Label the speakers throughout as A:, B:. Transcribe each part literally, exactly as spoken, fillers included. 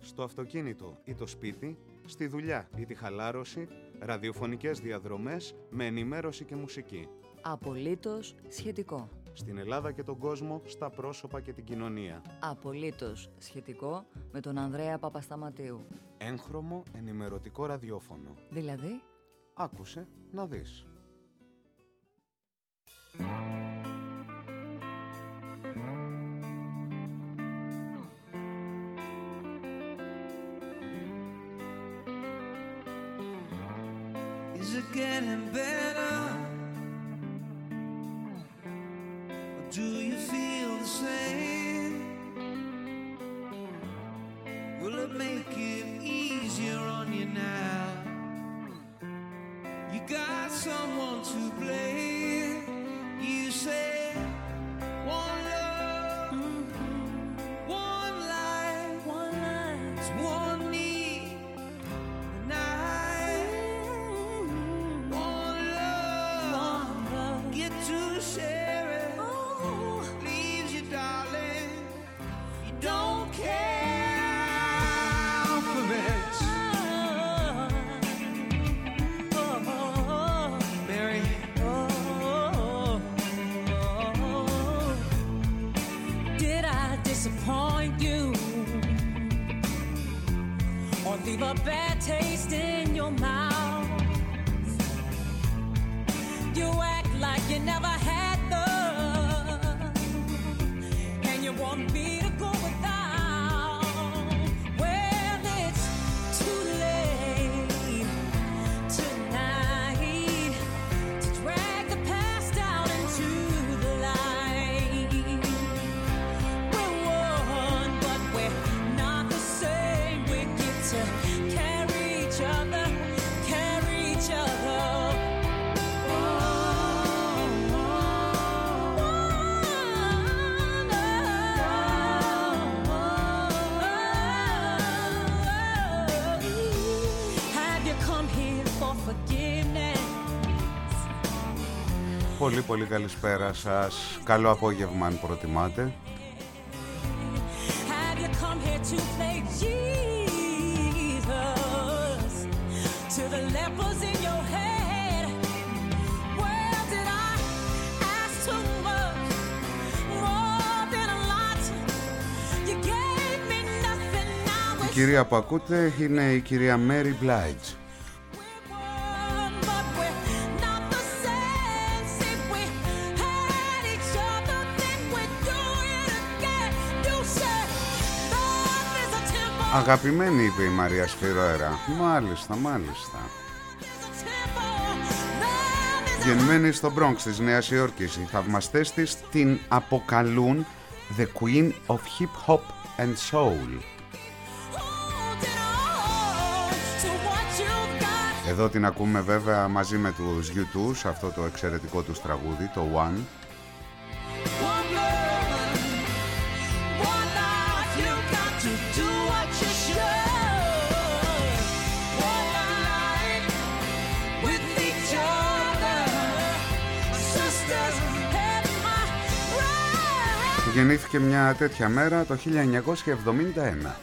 A: στο αυτοκίνητο ή το σπίτι, στη δουλειά ή τη χαλάρωση, ραδιοφωνικές διαδρομές με ενημέρωση και μουσική.
B: Απολύτως σχετικό.
A: Στην Ελλάδα και τον κόσμο, στα πρόσωπα και την κοινωνία.
B: Απολύτως σχετικό με τον Ανδρέα Παπασταματίου.
A: Έγχρωμο ενημερωτικό ραδιόφωνο.
B: Δηλαδή,
A: άκουσε να δεις.
C: Is it getting better? Or do you feel the same? Will it make it easier on you now? You got someone to blame. You say one love, mm-hmm. one life, one life, it's one need, and I mm-hmm. one love, one love, get to share it. Oh. Leaves you, darling, you don't care for it. Disappoint you or leave a bad taste in your mouth. You act like you never had love, and you want me to go without. Well, it's too late tonight to drag the past out into the light. Carry each other, carry each other. Oh, oh, oh, oh. Have you come here for forgiveness?
A: Πολύ πολύ καλησπέρα σας. Καλό απόγευμα αν προτιμάτε.
C: Have you come here to play to the levels in your head? Well, did I ask too much? More than a lot. You gave me nothing now.
A: Η κυρία που ακούτε είναι η κυρία Mary Blige. Αγαπημένη, είπε η Μαρία Σφυρόερα. Μάλιστα, μάλιστα. Γεννημένη στο Bronx της Νέας Υόρκης, οι θαυμαστές της την αποκαλούν The Queen of Hip Hop and Soul. Εδώ την ακούμε βέβαια μαζί με τους γιου τού, αυτό το εξαιρετικό τους τραγούδι, το One. Γεννήθηκε μια τέτοια μέρα το χίλια εννιακόσια εβδομήντα ένα.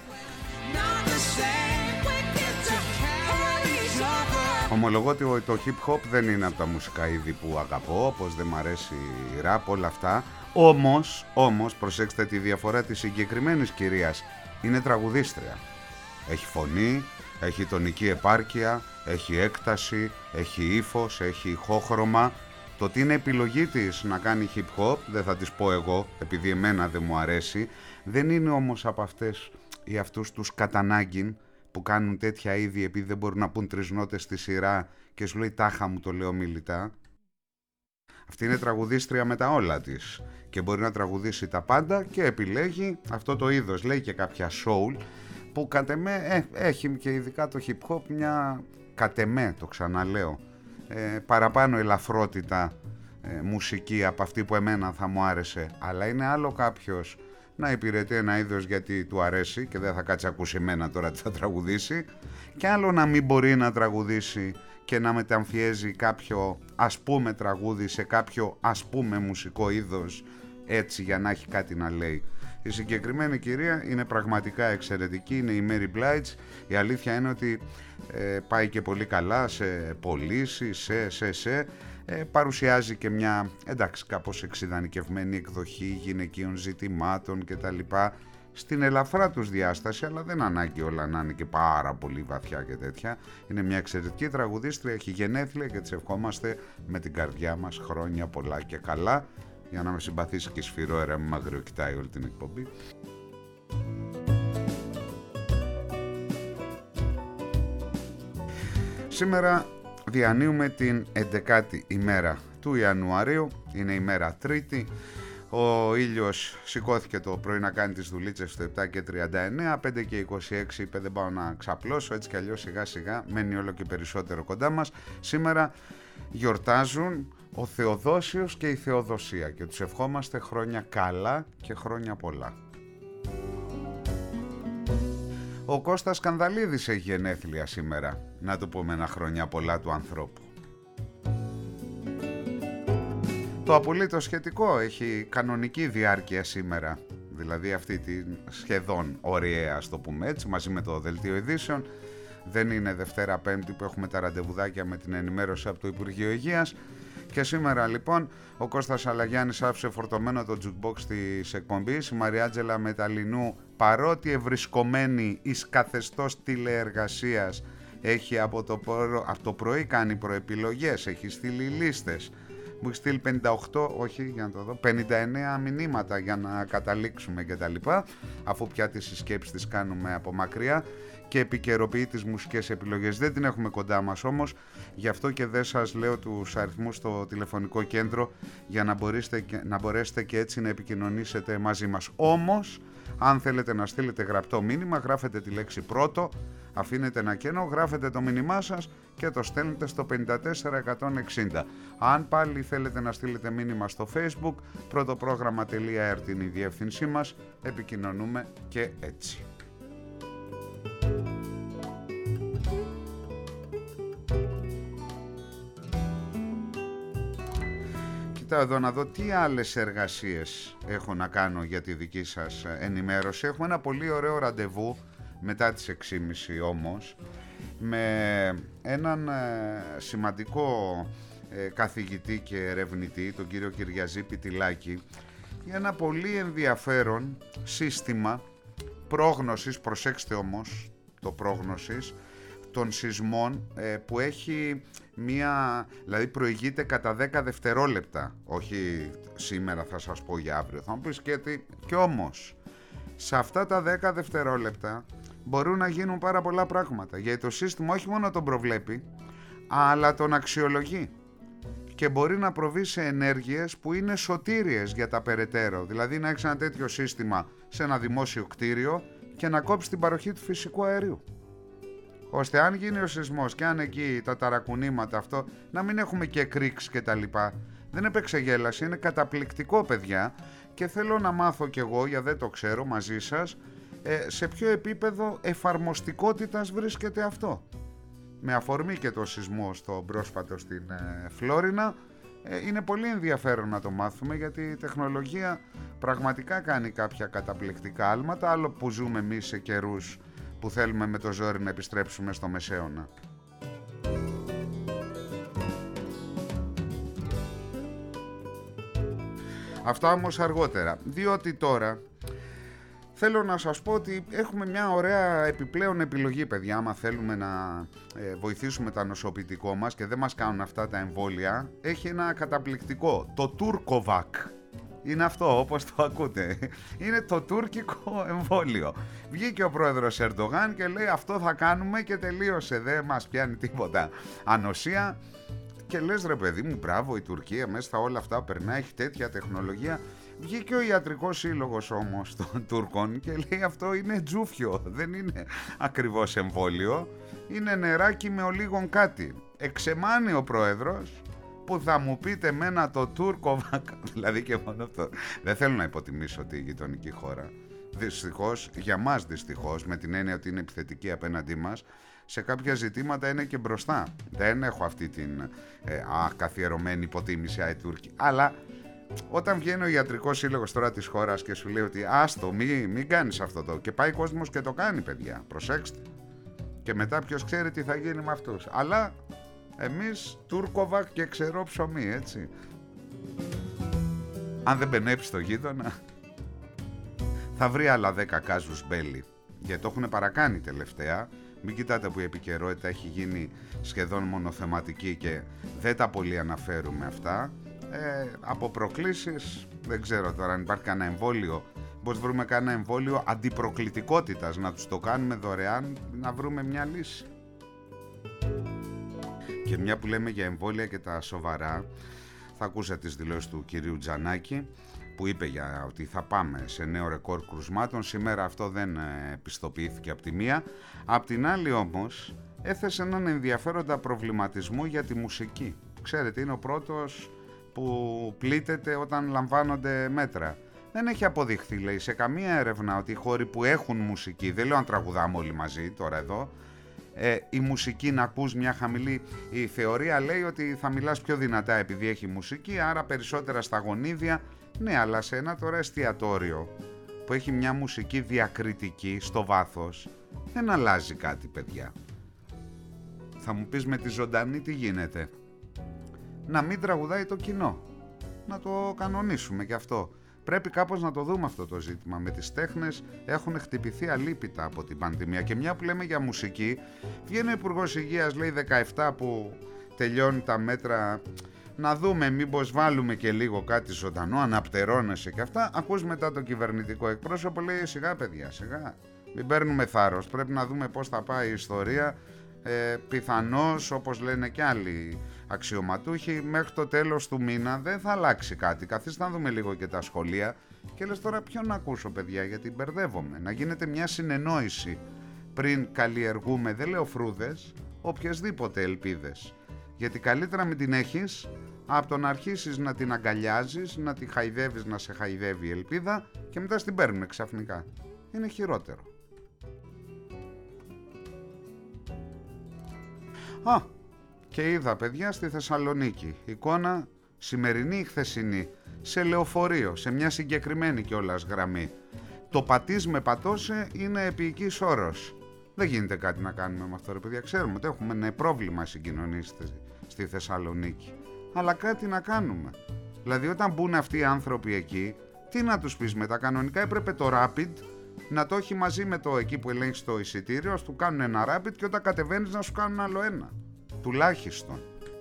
A: Ομολογώ ότι το hip hop δεν είναι από τα μουσικά είδη που αγαπώ, όπως δεν μ' αρέσει η ραπ, όλα αυτά. Όμως, όμως, προσέξτε τη διαφορά της συγκεκριμένης κυρίας. Είναι τραγουδίστρια. Έχει φωνή, έχει τονική επάρκεια, έχει έκταση, έχει ύφος, έχει ηχόχρωμα. Το ότι είναι επιλογή της να κάνει hip hop, δεν θα της πω εγώ, επειδή εμένα δεν μου αρέσει. Δεν είναι όμως από αυτές ή αυτούς τους κατανάγκιν που κάνουν τέτοια είδη επειδή δεν μπορούν να πούν τρεις νότες στη σειρά και σου λέει τάχα μου, το λέω μιλητά. Αυτή είναι τραγουδίστρια με τα όλα της και μπορεί να τραγουδήσει τα πάντα και επιλέγει αυτό το είδος. Λέει και κάποια soul που κατ' εμέ ε, έχει και ειδικά το hip hop μια κατ' εμέ, το ξαναλέω, ε, παραπάνω ελαφρότητα ε, μουσική από αυτή που εμένα θα μου άρεσε. Αλλά είναι άλλο κάποιος να υπηρετεί ένα είδος γιατί του αρέσει και δεν θα κάτσει ακούσει εμένα τώρα τι θα τραγουδήσει, και άλλο να μην μπορεί να τραγουδήσει και να μεταμφιέζει κάποιο ας πούμε τραγούδι σε κάποιο ας πούμε μουσικό είδος, έτσι για να έχει κάτι να λέει. Η συγκεκριμένη κυρία είναι πραγματικά εξαιρετική, είναι η Mary Blige. Η αλήθεια είναι ότι ε, πάει και πολύ καλά σε πωλήσεις, σε, σε, σε. Ε, παρουσιάζει και μια, εντάξει, κάπως εξειδανικευμένη εκδοχή γυναικείων ζητημάτων κτλ. Στην ελαφρά τους διάσταση, αλλά δεν ανάγκη όλα να είναι και πάρα πολύ βαθιά και τέτοια. Είναι μια εξαιρετική τραγουδίστρια, έχει γενέθλια και της ευχόμαστε με την καρδιά μας χρόνια πολλά και καλά, για να με συμπαθήσει και σφυρόερα, με μαγριοκοιτάει όλη την εκπομπή. Σήμερα διανύουμε την έντεκατη ημέρα του Ιανουαρίου, είναι ημέρα Τρίτη. Ο ήλιος σηκώθηκε το πρωί να κάνει τις δουλίτσες στο επτά και τριάντα εννέα, πέντε και είκοσι έξι είπε δεν πάω να ξαπλώσω, έτσι κι αλλιώς σιγά σιγά μένει όλο και περισσότερο κοντά μας. Σήμερα γιορτάζουν ο Θεοδόσιος και η Θεοδοσία και τους ευχόμαστε χρόνια καλά και χρόνια πολλά. Ο Κώστας Σκανδαλίδης έχει γενέθλια σήμερα, να του πούμε ένα χρόνια πολλά του ανθρώπου. Το απολύτως σχετικό έχει κανονική διάρκεια σήμερα, δηλαδή αυτή τη σχεδόν ωριαία, ας το πούμε έτσι, μαζί με το δελτίο ειδήσεων. Δεν είναι Δευτέρα Πέμπτη που έχουμε τα ραντεβουδάκια με την ενημέρωση από το Υπουργείο Υγείας. Και σήμερα λοιπόν ο Κώστας Αλαγιάννης άφησε φορτωμένο το jukebox της εκπομπής. Η Μαριάτζελα Μεταλλινού, παρότι ευρισκομένη εις καθεστώς τηλεεργασίας, έχει από το, προ... από το πρωί κάνει προεπιλογές, έχει στείλει λίστες. Μου έχει στείλει πενήντα οκτώ, όχι για να το δω, πενήντα εννέα μηνύματα για να καταλήξουμε και τα λοιπά, αφού πια τις συσκέψεις τις κάνουμε από μακριά, και επικαιροποιεί τις μουσικές επιλογές. Δεν την έχουμε κοντά μας όμως, γι' αυτό και δεν σας λέω τους αριθμούς στο τηλεφωνικό κέντρο, για να μπορέσετε, να μπορέσετε και έτσι να επικοινωνήσετε μαζί μας. Όμως, αν θέλετε να στείλετε γραπτό μήνυμα, γράφετε τη λέξη πρώτο, αφήνετε ένα κενό, γράφετε το μήνυμά σας και το στέλνετε στο πενήντα τέσσερα εκατόν εξήντα. Αν πάλι θέλετε να στείλετε μήνυμα στο Facebook, πρωτοπρόγραμμα.org είναι η διεύθυνσή μας, επικοινωνούμε και έτσι. Κοιτάω εδώ να δω τι άλλες εργασίες έχω να κάνω για τη δική σας ενημέρωση. Έχουμε ένα πολύ ωραίο ραντεβού μετά τις έξι και μισή όμως, με έναν ε, σημαντικό ε, καθηγητή και ερευνητή, τον κύριο Κυριαζή Πιτιλάκη, για ένα πολύ ενδιαφέρον σύστημα πρόγνωσης, προσέξτε όμως το πρόγνωσης, των σεισμών ε, που έχει μία, δηλαδή προηγείται κατά δέκα δευτερόλεπτα, όχι σήμερα θα σας πω για αύριο, θα μου πεις και τι, και όμως σε αυτά τα δέκα δευτερόλεπτα μπορούν να γίνουν πάρα πολλά πράγματα, γιατί το σύστημα όχι μόνο τον προβλέπει, αλλά τον αξιολογεί και μπορεί να προβεί σε ενέργειες που είναι σωτήριες για τα περαιτέρω. Δηλαδή να έχεις ένα τέτοιο σύστημα σε ένα δημόσιο κτίριο και να κόψει την παροχή του φυσικού αερίου, ώστε αν γίνει ο σεισμός και αν εκεί τα ταρακουνήματα αυτό, να μην έχουμε και κρίξ και τα λοιπά. Δεν έπαιξε γέλαση, είναι καταπληκτικό παιδιά, και θέλω να μάθω κι εγώ, για δεν το ξέρω, μαζί σας, ε, σε ποιο επίπεδο εφαρμοστικότητας βρίσκεται αυτό. Με αφορμή και το σεισμό στο πρόσφατο στην ε, Φλόρινα, ε, είναι πολύ ενδιαφέρον να το μάθουμε, γιατί η τεχνολογία πραγματικά κάνει κάποια καταπληκτικά άλματα, άλλο που ζούμε εμείς σε καιρούς που θέλουμε με το ζόρι να επιστρέψουμε στο Μεσαίωνα. Αυτά όμως αργότερα, διότι τώρα θέλω να σας πω ότι έχουμε μια ωραία επιπλέον επιλογή, παιδιά, άμα θέλουμε να ε, βοηθήσουμε τα νοσοποιητικό μας και δεν μας κάνουν αυτά τα εμβόλια. Έχει ένα καταπληκτικό, το Τούρκοβακ. Είναι αυτό, όπως το ακούτε. Είναι το τουρκικό εμβόλιο. Βγήκε ο πρόεδρος Ερντογάν και λέει αυτό θα κάνουμε και τελείωσε. Δεν μας πιάνει τίποτα ανοσία. Και λες ρε παιδί μου, μπράβο, η Τουρκία μέσα στα όλα αυτά περνάει, έχει τέτοια τεχνολογία. Βγήκε ο ιατρικός σύλλογος όμως των Τούρκων και λέει αυτό είναι τζούφιο, δεν είναι ακριβώς εμβόλιο, είναι νεράκι με ολίγον κάτι. Εξεμάνει ο πρόεδρος που θα μου πείτε μένα το Τούρκοβακ, δηλαδή και μόνο αυτό. Δεν θέλω να υποτιμήσω τη γειτονική χώρα. Δυστυχώς, για μας δυστυχώς, με την έννοια ότι είναι επιθετική απέναντί μας, σε κάποια ζητήματα είναι και μπροστά. Δεν έχω αυτή την ε, α, καθιερωμένη υποτίμηση αϊ Τούρκη. Αλλά όταν βγαίνει ο ιατρικός σύλλογος τώρα της χώρας και σου λέει ότι άστο, μην, μην κάνεις αυτό το, και πάει ο κόσμος και το κάνει, παιδιά, προσέξτε. Και μετά ποιος ξέρει τι θα γίνει με αυτούς. Αλλά εμείς Τούρκοβακ και ξερό ψωμί, έτσι. Αν δεν μπενέψει το γείτονα, θα βρει άλλα δέκα κάζους μπέλι. Γιατί το έχουν παρακάνει τελευταία. Μην κοιτάτε που η επικαιρότητα έχει γίνει σχεδόν μονοθεματική και δεν τα πολύ αναφέρουμε αυτά. Ε, από προκλήσεις, δεν ξέρω τώρα αν υπάρχει κανένα εμβόλιο. Πώς βρούμε κανένα εμβόλιο αντιπροκλητικότητας, να τους το κάνουμε δωρεάν, να βρούμε μια λύση. Και μια που λέμε για εμβόλια και τα σοβαρά, θα ακούσατε τις δηλώσεις του κυρίου Τζανάκη, που είπε για ότι θα πάμε σε νέο ρεκόρ κρουσμάτων. Σήμερα αυτό δεν επιστοποιήθηκε από τη μία. Απ' την άλλη όμως έθεσε έναν ενδιαφέροντα προβληματισμό για τη μουσική. Ξέρετε, είναι ο πρώτος που πλήττεται όταν λαμβάνονται μέτρα. Δεν έχει αποδειχθεί, λέει, σε καμία έρευνα ότι οι χώροι που έχουν μουσική, δεν λέω αν τραγουδάμε όλοι μαζί τώρα εδώ, ε, η μουσική να ακούς μια χαμηλή, η θεωρία λέει ότι θα μιλάς πιο δυνατά επειδή έχει μουσική, άρα περισσότερα στα γονίδια. Ναι, αλλά σε ένα τώρα εστιατόριο που έχει μια μουσική διακριτική στο βάθος, δεν αλλάζει κάτι, παιδιά. Θα μου πεις με τη ζωντανή τι γίνεται? Να μην τραγουδάει το κοινό. Να το κανονίσουμε και αυτό. Πρέπει κάπως να το δούμε αυτό το ζήτημα. Με τις τέχνες έχουν χτυπηθεί αλίπητα από την πανδημία. Και μια που λέμε για μουσική, βγαίνει ο Υπουργός Υγείας, λέει δεκαεπτά που τελειώνει τα μέτρα, να δούμε μήπως βάλουμε και λίγο κάτι ζωντανό, αναπτερώνεσαι και αυτά. Ακούς μετά το κυβερνητικό εκπρόσωπο, λέει σιγά παιδιά, σιγά, μην παίρνουμε θάρρος, πρέπει να δούμε πώς θα πάει η ιστορία. Ε, πιθανώς, όπως λένε και άλλοι αξιωματούχοι, μέχρι το τέλος του μήνα δεν θα αλλάξει κάτι. Καθίστε να δούμε λίγο και τα σχολεία. Και λες τώρα ποιον να ακούσω, παιδιά, γιατί μπερδεύομαι. Να γίνεται μια συνεννόηση πριν καλλιεργούμε, δεν λέω φρούδες, οποιασδήποτε ελπίδες. Γιατί καλύτερα μην την έχεις από το να αρχίσεις να την αγκαλιάζεις, να τη χαϊδεύεις, να σε χαϊδεύει η ελπίδα και μετά στην παίρνουμε ξαφνικά. Είναι χειρότερο. Α, και είδα, παιδιά, στη Θεσσαλονίκη εικόνα σημερινή ή χθεσινή, σε λεωφορείο, σε μια συγκεκριμένη κιόλας γραμμή. Το πατής με πατώσε είναι επίοικης όρος. Δεν γίνεται κάτι να κάνουμε με αυτό, ρε παιδιά. Ξέρουμε ότι έχουμε ένα πρόβλημα συγκοινωνίες στη Θεσσαλονίκη. Αλλά κάτι να κάνουμε. Δηλαδή, όταν μπουν αυτοί οι άνθρωποι εκεί, τι να τους πεις μετά? Κανονικά έπρεπε το Rapid να το έχει μαζί με το εκεί που ελέγχει το εισιτήριο, ας του κάνουν ένα Rapid και όταν κατεβαίνεις να σου κάνουν άλλο ένα. Τουλάχιστον.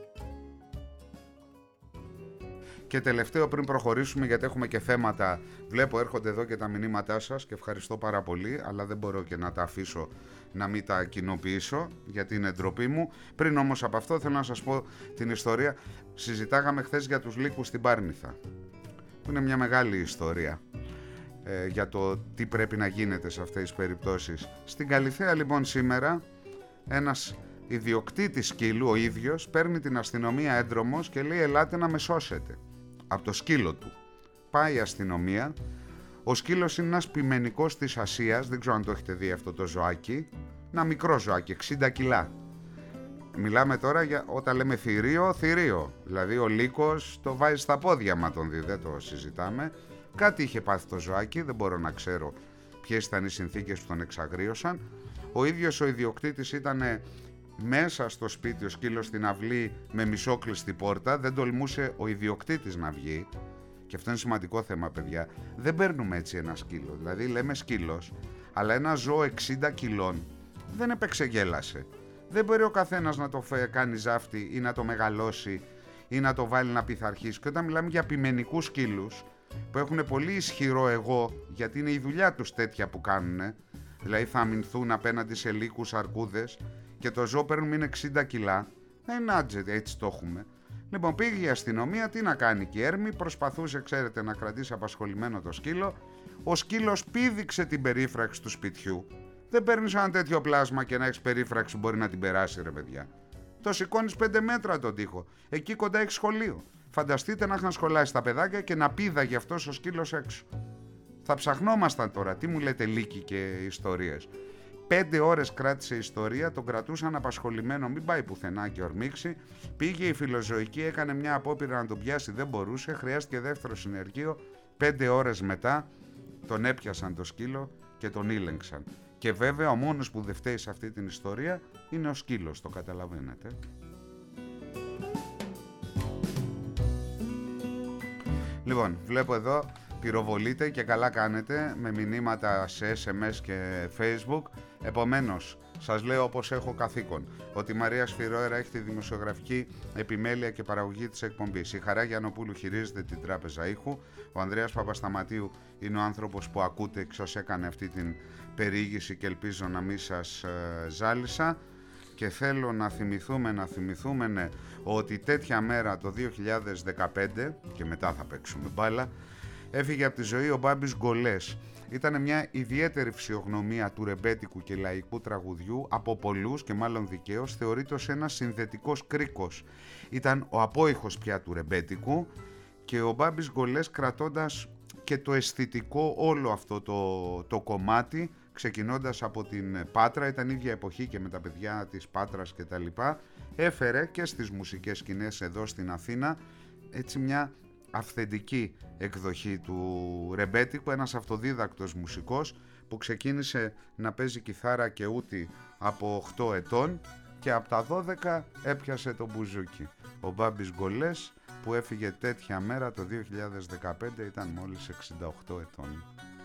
A: Και τελευταίο πριν προχωρήσουμε, γιατί έχουμε και θέματα, βλέπω έρχονται εδώ και τα μηνύματά σας και ευχαριστώ πάρα πολύ, αλλά δεν μπορώ και να τα αφήσω να μην τα κοινοποιήσω γιατί είναι ντροπή μου. Πριν όμως από αυτό θέλω να σας πω την ιστορία. Συζητάγαμε χθες για τους λύκους στην Πάρνηθα, που είναι μια μεγάλη ιστορία ε, για το τι πρέπει να γίνεται σε αυτές τις περιπτώσεις. Στην Καλιθέα λοιπόν σήμερα ένας ιδιοκτήτης σκύλου, ο ίδιος, παίρνει την αστυνομία έντρομος και λέει ελάτε να με σώσετε από το σκύλο του. Πάει η αστυνομία. Ο σκύλος είναι ένας πειμενικός της Ασίας, δεν ξέρω αν το έχετε δει αυτό το ζωάκι, ένα μικρό ζωάκι, εξήντα κιλά. Μιλάμε τώρα για όταν λέμε θηρίο, θηρίο, δηλαδή ο λύκος το βάζει στα πόδια μα τον δει, δεν το συζητάμε. Κάτι είχε πάθει το ζωάκι, δεν μπορώ να ξέρω ποιες ήταν οι συνθήκες που τον εξαγρίωσαν. Ο ίδιος ο ιδιοκτήτης ήταν μέσα στο σπίτι, ο σκύλος στην αυλή με μισόκλειστη πόρτα, δεν τολμούσε ο ιδιοκτήτης να βγει. Και αυτό είναι σημαντικό θέμα, παιδιά. Δεν παίρνουμε έτσι ένα σκύλο. Δηλαδή λέμε σκύλος, αλλά ένα ζώο εξήντα κιλών δεν επεξεγέλασε. Δεν μπορεί ο καθένας να το κάνει ζάφτη ή να το μεγαλώσει ή να το βάλει να πειθαρχήσει. Και όταν μιλάμε για πειμενικούς σκύλους που έχουν πολύ ισχυρό εγώ, γιατί είναι η δουλειά τους τέτοια που κάνουν, δηλαδή θα αμυνθούν απέναντι σε λύκους, αρκούδες, και το ζώο παίρνουν είναι εξήντα κιλά, δεν είναι έτσι το έχουμε. Λοιπόν, πήγε η αστυνομία, τι να κάνει και η Έρμη, προσπαθούσε, ξέρετε, να κρατήσει απασχολημένο το σκύλο. Ο σκύλος πήδηξε την περίφραξη του σπιτιού. Δεν παίρνεις ένα τέτοιο πλάσμα και να έχεις περίφραξη που μπορεί να την περάσει, ρε παιδιά. Το σηκώνεις πέντε μέτρα τον τοίχο. Εκεί κοντά έχει σχολείο. Φανταστείτε να είχαν σχολάσει τα παιδάκια και να πήδαγε αυτός ο σκύλος έξω. Θα ψαχνόμασταν τώρα, τι μου λέτε λύκοι και ιστορίες. Πέντε ώρες κράτησε η ιστορία, τον κρατούσαν απασχολημένο, μην πάει πουθενά και ορμήξει. Πήγε η φιλοζωική, έκανε μια απόπειρα να τον πιάσει, δεν μπορούσε, χρειάστηκε δεύτερο συνεργείο. Πέντε ώρες μετά τον έπιασαν το σκύλο και τον ήλεγξαν. Και βέβαια ο μόνος που δεν φταίει σε αυτή την ιστορία είναι ο σκύλος, το καταλαβαίνετε. Λοιπόν, βλέπω εδώ πυροβολείτε και καλά κάνετε με μηνύματα σε ες εμ ες και Facebook. Επομένως, σας λέω όπως έχω καθήκον, ότι η Μαρία Σφυρόερα έχει τη δημοσιογραφική επιμέλεια και παραγωγή της εκπομπής. Η Χαρά Γιαννοπούλου χειρίζεται την τράπεζα ήχου. Ο Ανδρέας Παπασταματίου είναι ο άνθρωπος που ακούτε, ποιος έκανε αυτή την περιήγηση και ελπίζω να μην σας ε, ζάλισα. Και θέλω να θυμηθούμε, να θυμηθούμε ναι, ότι τέτοια μέρα το δύο χιλιάδες δεκαπέντε, και μετά θα παίξουμε μπάλα, έφυγε από τη ζωή ο Μπάμπης Γκολές. Ήταν μια ιδιαίτερη φυσιογνωμία του ρεμπέτικου και λαϊκού τραγουδιού, από πολλούς και μάλλον δικαίως θεωρείται ως ένας συνθετικός κρίκος. Ήταν ο απόϊχος πια του ρεμπέτικου και ο Μπάμπης Γκολές, κρατώντας και το αισθητικό όλο αυτό το, το κομμάτι, ξεκινώντας από την Πάτρα, ήταν ίδια εποχή και με τα παιδιά της Πάτρας και τα λοιπά, έφερε και στις μουσικές σκηνές εδώ στην Αθήνα έτσι μια αυθεντική εκδοχή του ρεμπέτικου, ένας αυτοδίδακτος μουσικός που ξεκίνησε να παίζει κιθάρα και ούτη από οκτώ ετών και από τα δώδεκα έπιασε το μπουζούκι. Ο Μπάμπης Γκολές που έφυγε τέτοια μέρα το δύο χιλιάδες δεκαπέντε ήταν μόλις εξήντα οκτώ ετών.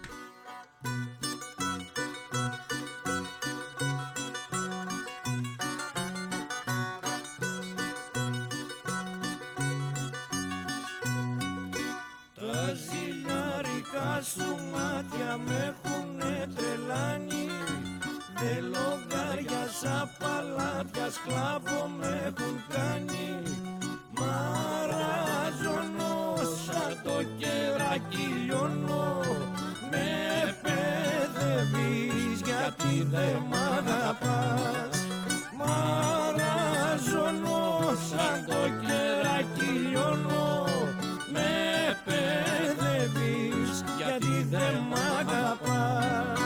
D: Σου μάτια με έχουνε τρελάνει, δε λογάριασα παλάτια, σκλάβο με έχουν κάνει. Μαράζωνο σαν το κεράκι λιώνω, με παιδεύεις γιατί δε μ' αγαπάς. Μαράζωνο σαν το κεράκι λιώνω, με παιδεύεις γιατί δεν μ' αγαπάς.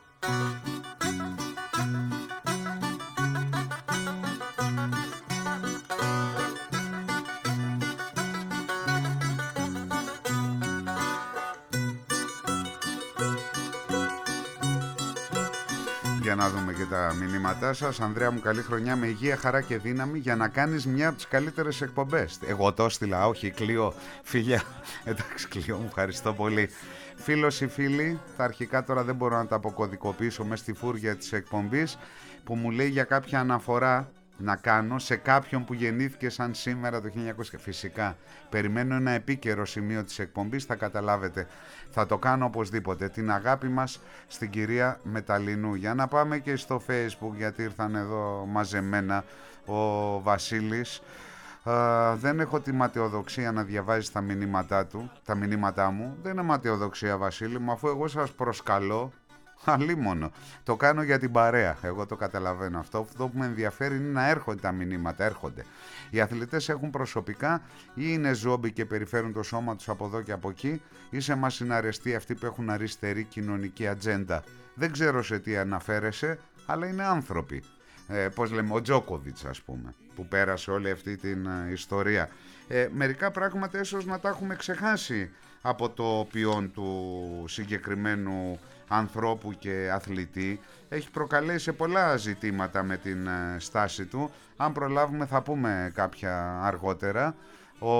A: Για να δούμε και τα μηνύματά σας. Ανδρέα μου, καλή χρονιά με υγεία, χαρά και δύναμη για να κάνεις μια από τις καλύτερες εκπομπές. Εγώ το έστειλα, όχι Κλείο, φιλιά. Εντάξει Κλείο μου, ευχαριστώ πολύ. Φίλος ή φίλοι, τα αρχικά τώρα δεν μπορώ να τα αποκωδικοποιήσω μες στη φούρια της εκπομπής, που μου λέει για κάποια αναφορά να κάνω σε κάποιον που γεννήθηκε σαν σήμερα το χίλια εννιακόσια. Φυσικά, περιμένω ένα επίκαιρο σημείο της εκπομπής, θα καταλάβετε. Θα το κάνω οπωσδήποτε. Την αγάπη μας στην κυρία Μεταλλινού. Για να πάμε και στο Facebook, γιατί ήρθαν εδώ μαζεμένα ο Βασίλης. Uh, δεν έχω τη ματαιοδοξία να διαβάζεις τα μηνύματά του, τα μηνύματά μου. Δεν είναι ματαιοδοξία, Βασίλη μου, αφού εγώ σας προσκαλώ. Αλίμονο. Το κάνω για την παρέα. Εγώ το καταλαβαίνω αυτό. Αυτό που με ενδιαφέρει είναι να έρχονται τα μηνύματα. Έρχονται. Οι αθλητές έχουν προσωπικά ή είναι ζόμπι και περιφέρουν το σώμα τους από εδώ και από εκεί, ή σε μας είναι αρεστοί αυτοί που έχουν αριστερή κοινωνική ατζέντα. Δεν ξέρω σε τι αναφέρεσαι, αλλά είναι άνθρωποι. Ε, πώς λέμε, ο Τζόκοβιτς ας πούμε, που πέρασε όλη αυτή την ε, ιστορία. Ε, μερικά πράγματα ίσως να τα έχουμε ξεχάσει από το ποιόν του συγκεκριμένου ανθρώπου και αθλητή. Έχει προκαλέσει σε πολλά ζητήματα με την ε, στάση του. Αν προλάβουμε θα πούμε κάποια αργότερα. Ο,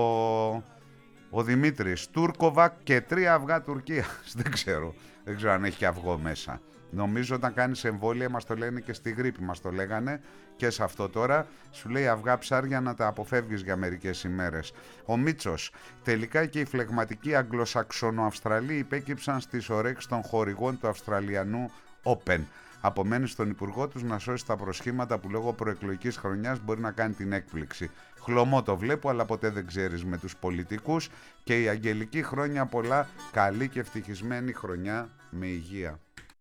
A: ο Δημήτρης, Τούρκοβακ και τρία αυγά Τουρκίας. Δεν ξέρω, δεν ξέρω αν έχει και αυγό μέσα. Νομίζω όταν κάνεις εμβόλια, μας το λένε και στη γρίπη μας το λέγανε και σε αυτό τώρα, σου λέει αυγά ψάρια να τα αποφεύγεις για μερικές ημέρες. Ο Μίτσος, τελικά και οι φλεγματικοί Αγγλοσαξονο-Αυστραλοί υπέκυψαν στις ορέξεις των χορηγών του Αυστραλιανού Open. Απομένει στον υπουργό τους να σώσει τα προσχήματα που λόγω προεκλογικής χρονιάς μπορεί να κάνει την έκπληξη. Χλωμό το βλέπω, αλλά ποτέ δεν ξέρεις με τους πολιτικούς. Και η αγγελική χρόνια πολλά, καλή και ευτυχισμένη χρονιά με υγεία.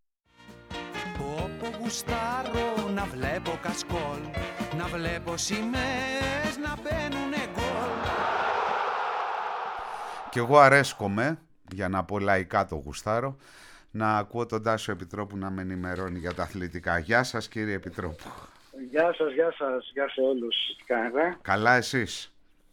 E: Όπου γουστάρω να βλέπω κασκόλ, να βλέπω σημαίες να μπαίνουνε γκολ.
A: Κι εγώ αρέσκομαι, για να πω λαϊκά το γουστάρω, να ακούω τον Τάσο Επιτρόπου να με ενημερώνει για τα αθλητικά. Γεια σας κύριε Επιτρόπου.
F: Γεια σας, γεια σας, γεια σε όλους. Τι κάνετε?
A: Καλά εσείς?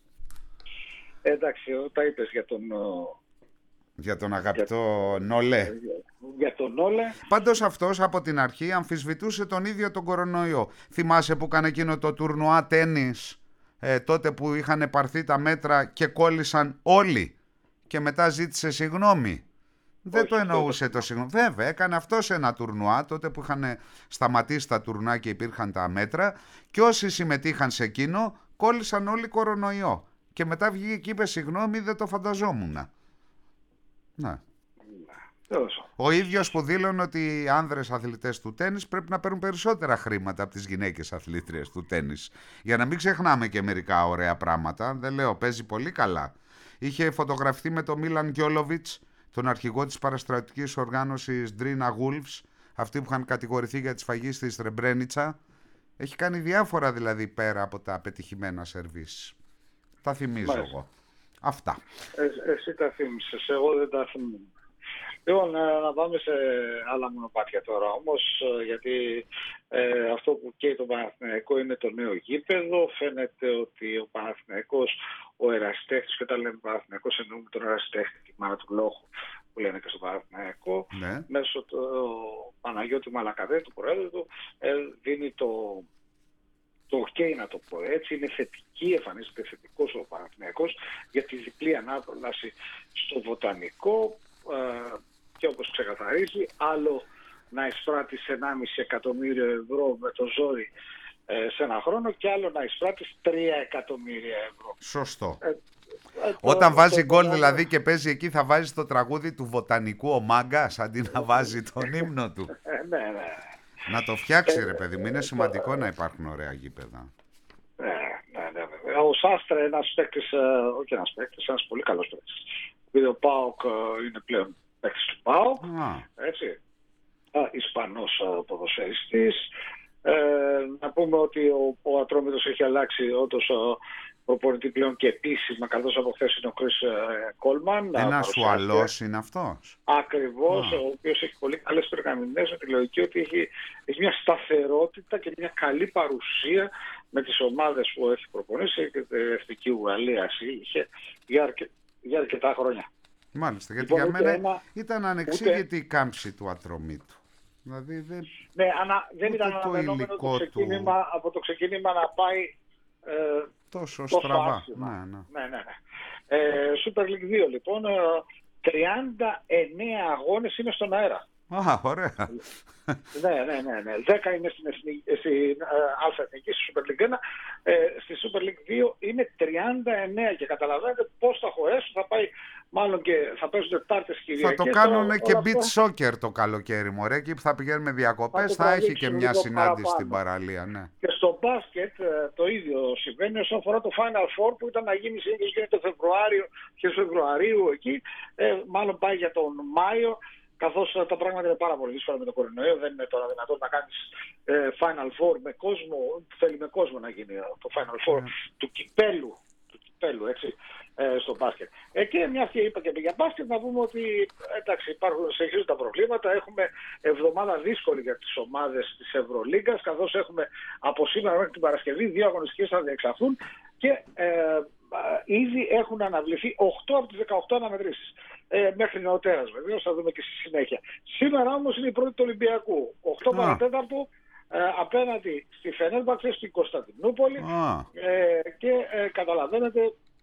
F: Εντάξει, τα είπες για τον...
A: Για τον αγαπητό για... Νόλε.
F: Για τον Νόλε.
A: Πάντως αυτός από την αρχή αμφισβητούσε τον ίδιο τον κορονοϊό. Θυμάσαι που έκανε εκείνο το τουρνουά τένις, ε, τότε που είχαν πάρθει τα μέτρα και κόλλησαν όλοι. Και μετά ζήτησε συγγνώμη. Δεν Όχι, το εννοούσε το συγγνώμη. Βέβαια, έκανε αυτός ένα τουρνουά τότε που είχαν σταματήσει τα τουρνουά και υπήρχαν τα μέτρα. Και όσοι συμμετείχαν σε εκείνο, κόλλησαν όλοι κορονοϊό. Και μετά βγήκε και είπε συγγνώμη, δεν το φανταζόμουν. Ναι. Ο ίδιος που δήλωνε ότι οι άνδρες αθλητές του τένις πρέπει να παίρνουν περισσότερα χρήματα από τις γυναίκες αθλήτριες του τένις. Για να μην ξεχνάμε και μερικά ωραία πράγματα. Δεν λέω, παίζει πολύ καλά. Είχε φωτογραφηθεί με τον Μίλαν Γκιόλοβιτς, τον αρχηγό της παραστρατιωτικής οργάνωσης Ντρίνα Γούλφς, αυτοί που είχαν κατηγορηθεί για τη σφαγή στη Σρεμπρένιτσα. Έχει κάνει διάφορα δηλαδή πέρα από τα πετυχημένα σερβίς. Τα θυμίζω Μάλιστα. εγώ. Αυτά.
F: Ε, εσύ τα θύμισες, εγώ δεν τα θυμούμαι. Λοιπόν, να πάμε σε άλλα μονοπάτια τώρα όμως, γιατί ε, αυτό που καίει τον Παναθηναϊκό είναι το νέο γήπεδο. Φαίνεται ότι ο Παναθηναϊκός, ο ερασιτέχνης, και όταν λέμε Παναθηναϊκός εννοούμε τον ερασιτέχνη, τη μάνα του λόγου που λένε και στον Παναθηναϊκό, ναι. μέσω του Παναγιώτη Μαλακαδέ, του Προέδρου του, ε, δίνει το... Το ok, να το πω έτσι, είναι θετική, εμφανίζεται θετικός ο Παναθηναϊκός για τη διπλή ανάπλαση στο Βοτανικό ε, και όπως ξεκαθαρίζει, άλλο να εισπράττεις ενάμιση εκατομμύριο ευρώ με το ζόρι ε, σε ένα χρόνο και άλλο να εισπράττεις τρία εκατομμύρια ευρώ.
A: Σωστό.
F: Ε, ε,
A: Όταν
F: το,
A: βάζει
F: το,
A: γκολ
F: το,
A: δηλαδή και παίζει εκεί, θα βάζει το τραγούδι του Βοτανικού ο Μάγκας αντί να βάζει τον ύμνο του.
F: Ε, ναι, ναι.
A: Να το φτιάξει ρε παιδί μου, είναι σημαντικό να υπάρχουν ωραία γήπεδα.
F: Ναι, ναι, ναι. Ο Σάστρε, ένας παίκτης, όχι ένας παίκτης, ένας πολύ καλός παίκτης. Επειδή ο ΠΑΟΚ είναι πλέον παίκτης του ΠΑΟΚ, έτσι, Ισπανός ποδοσφαιριστής. Ε, να πούμε ότι ο, ο Ατρόμητος έχει αλλάξει όντως προπονητή πλέον και επίσημα, καθώς από χθες είναι ο Κρίς Κόλμαν.
A: Ένας Ουαλός είναι αυτός.
F: Ακριβώς, oh. ο οποίος έχει πολύ καλές περγαμηνές με τη λογική ότι έχει, έχει μια σταθερότητα και μια καλή παρουσία με τις ομάδες που έχει προπονήσει και η Εθνική Ουαλία είχε για, αρκε, για αρκετά χρόνια.
A: Μάλιστα, γιατί λοιπόν, για μένα ένα, ήταν ανεξήγητη ούτε... η κάμψη του Ατρομήτου. Δηλαδή δεν,
F: ναι, ανα, δεν ήταν αναμενόμενο το ξεκίνημα, του... από το ξεκίνημα να πάει ε,
A: τόσο, τόσο στραβά. Ναι, ναι.
F: ναι, ναι, ναι. Ε, Super League δύο λοιπόν, τριάντα εννέα αγώνες είναι στον αέρα.
A: Α, ωραία.
F: ναι, ναι, ναι, ναι. δέκα είναι στην, στην Α' Εθνική, στη Super League ένα. Ε, στη Super League δύο είναι τριάντα εννέα και καταλαβαίνετε πώς θα χωρέσουν, θα πάει μάλλον και θα παίζουν Τετάρτες Κυριακές.
A: Θα το κάνουν και beach soccer το καλοκαίρι, μωρέ, εκεί που θα πηγαίνουμε διακοπές, θα, θα έχει και μια συνάντηση στην παραλία. Ναι.
F: Και στο μπάσκετ το ίδιο συμβαίνει όσον αφορά το Final Four που ήταν να γίνει συνήθως γίνεται το Φεβρουάριο και Φεβρουαρίου εκεί, ε, μάλλον πάει για τον Μάιο. Καθώς τα πράγματα είναι πάρα πολύ δύσκολα με το κορονοϊό, δεν είναι τώρα δυνατόν να κάνεις ε, Final Four με κόσμο, θέλει με κόσμο να γίνει το Final Four mm. του κυπέλου, του κυπέλου έτσι, ε, στο μπάσκετ. Ε, και μια και είπα και για μπάσκετ, να πούμε ότι εντάξει, υπάρχουν, συνεχίζουν τα προβλήματα, έχουμε εβδομάδα δύσκολη για τις ομάδες της Ευρωλίγκας, καθώς έχουμε από σήμερα μέχρι την Παρασκευή δύο αγωνιστικές θα διεξαχθούν και ε, ήδη έχουν αναβληθεί οκτώ από τις δεκαοκτώ αναμετρήσεις. Ε, μέχρι νεοτέρας βεβαίως, θα δούμε και στη συνέχεια. Σήμερα όμως είναι η πρώτη του Ολυμπιακού. οκτώ παρατέταρτο ε, απέναντι στη Φενέρμπαξε στην Κωνσταντινούπολη ε, και ε, καταλαβαίνετε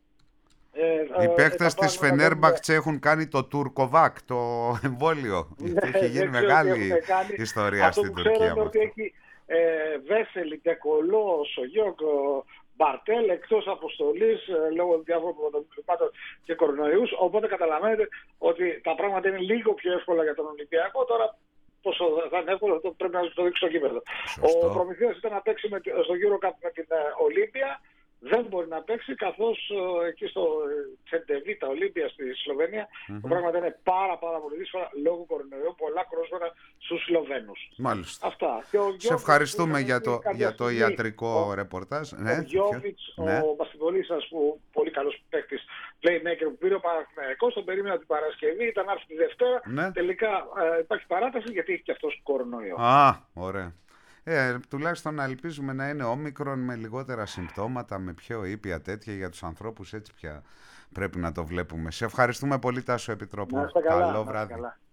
A: ε, οι παίκτες της Φενέρμπαξε έχουν κάνει το Τουρκοβάκ, το εμβόλιο. Έχει γίνει μεγάλη ιστορία στην Τουρκία.
F: Αυτό ότι έχει ε, Βέσελη, Ντεκολό, Σογιόκ, Μπαρτέλ εκτός αποστολής ε, λόγω διάφορων προβλημάτων και κορονοϊούς. Οπότε καταλαβαίνετε ότι τα πράγματα είναι λίγο πιο εύκολα για τον Ολυμπιακό. Τώρα πόσο θα είναι εύκολο αυτό πρέπει να το δείξει στο γήπεδο. Ο Προμηθέας ήταν να παίξει με, στο EuroCup με την Ολύμπια. δεν μπορεί να παίξει, καθώς ε, εκεί στο Τσεντεβίτα Ολύμπια στη Σλοβενία mm-hmm. το πράγμα είναι πάρα πάρα πολύ δύσκολα λόγω κορονοϊού, πολλά κρούσματα στους Σλοβαίνους.
A: Μάλιστα.
F: Αυτά. Και ο
A: σε ευχαριστούμε για το, για το
F: στιγμή,
A: ιατρικό
F: ο,
A: ρεπορτάζ.
F: Ο
A: ναι,
F: Γιώβιτς,
A: ναι.
F: ο μπασκετμπολίστας που πολύ καλός παίκτης, playmaker που πήρε ο Παναθηναϊκός, τον περίμενα την Παρασκευή, ήταν άρθει τη Δευτέρα.
A: Ναι.
F: Τελικά ε, υπάρχει παράταση γιατί έχει και αυτός κορονοϊό.
A: Α, ωραία. Ε, τουλάχιστον να ελπίζουμε να είναι όμικρον με λιγότερα συμπτώματα, με πιο ήπια τέτοια για τους ανθρώπους, έτσι πια πρέπει να το βλέπουμε. Σε ευχαριστούμε πολύ, Τάσο Επιτρόπου.
F: Να είστε καλά,
A: Καλό
F: να
A: βράδυ.
F: είστε καλά.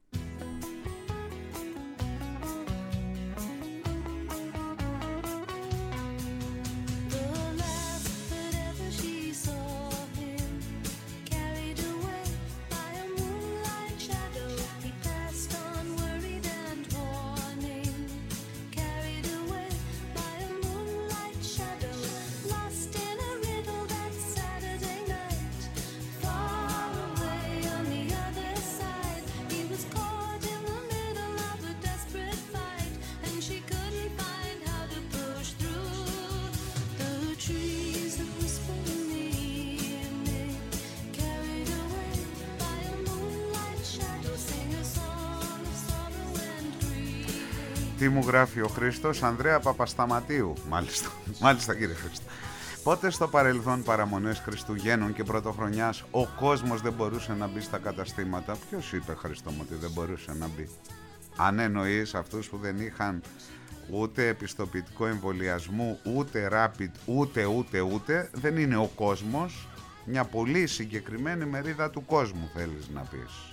A: Τι μου γράφει ο Χρήστος? Ανδρέα Παπασταματίου. Μάλιστα, μάλιστα κύριε Χρήστο. Πότε στο παρελθόν παραμονές Χριστουγέννων και Πρωτοχρονιάς ο κόσμος δεν μπορούσε να μπει στα καταστήματα? Ποιος είπε, Χριστό μου, ότι δεν μπορούσε να μπει? Αν εννοείς αυτούς που δεν είχαν ούτε επιστοποιητικό εμβολιασμού, ούτε rapid, ούτε ούτε ούτε, δεν είναι ο κόσμος, μια πολύ συγκεκριμένη μερίδα του κόσμου θέλεις να πεις.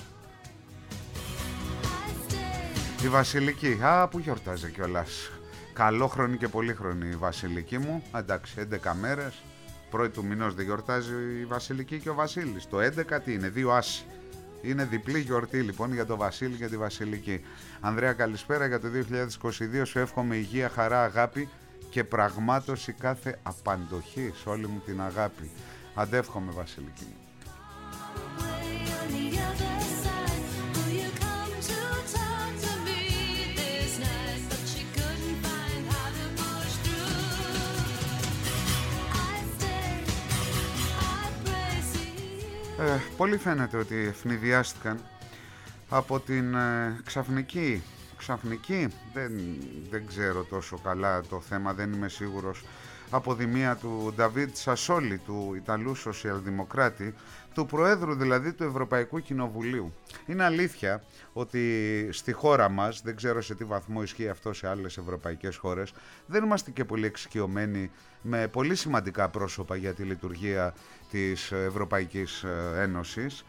A: Η Βασιλική, α, που γιορτάζει κιόλας. Καλόχρονη και πολύχρονη η Βασιλική μου. Εντάξει, έντεκα μέρες. Πρώτη του μηνός δεν γιορτάζει η Βασιλική και ο Βασίλης. Το έντεκα τι είναι, δύο άσοι. Είναι διπλή γιορτή λοιπόν για το Βασίλη και τη Βασιλική. Ανδρέα, καλησπέρα. Για το δύο χιλιάδες είκοσι δύο σου εύχομαι υγεία, χαρά, αγάπη και πραγμάτωση κάθε απαντοχή σε όλη μου την αγάπη. Αντεύχομαι, Βασιλική μου. Ε, πολλοί φαίνεται ότι ευνηδιάστηκαν από την ε, ξαφνική, ξαφνική, δεν, δεν ξέρω τόσο καλά το θέμα, δεν είμαι σίγουρος, αποδημία του Νταβίτ Σασόλη, του Ιταλού Σοσιαλδημοκράτη, του Προέδρου δηλαδή του Ευρωπαϊκού Κοινοβουλίου. Είναι αλήθεια ότι στη χώρα μας, δεν ξέρω σε τι βαθμό ισχύει αυτό σε άλλες ευρωπαϊκές χώρες, δεν είμαστε και πολύ εξοικειωμένοι με πολύ σημαντικά πρόσωπα για τη λειτουργία της Ευρωπαϊκής Ένωσης.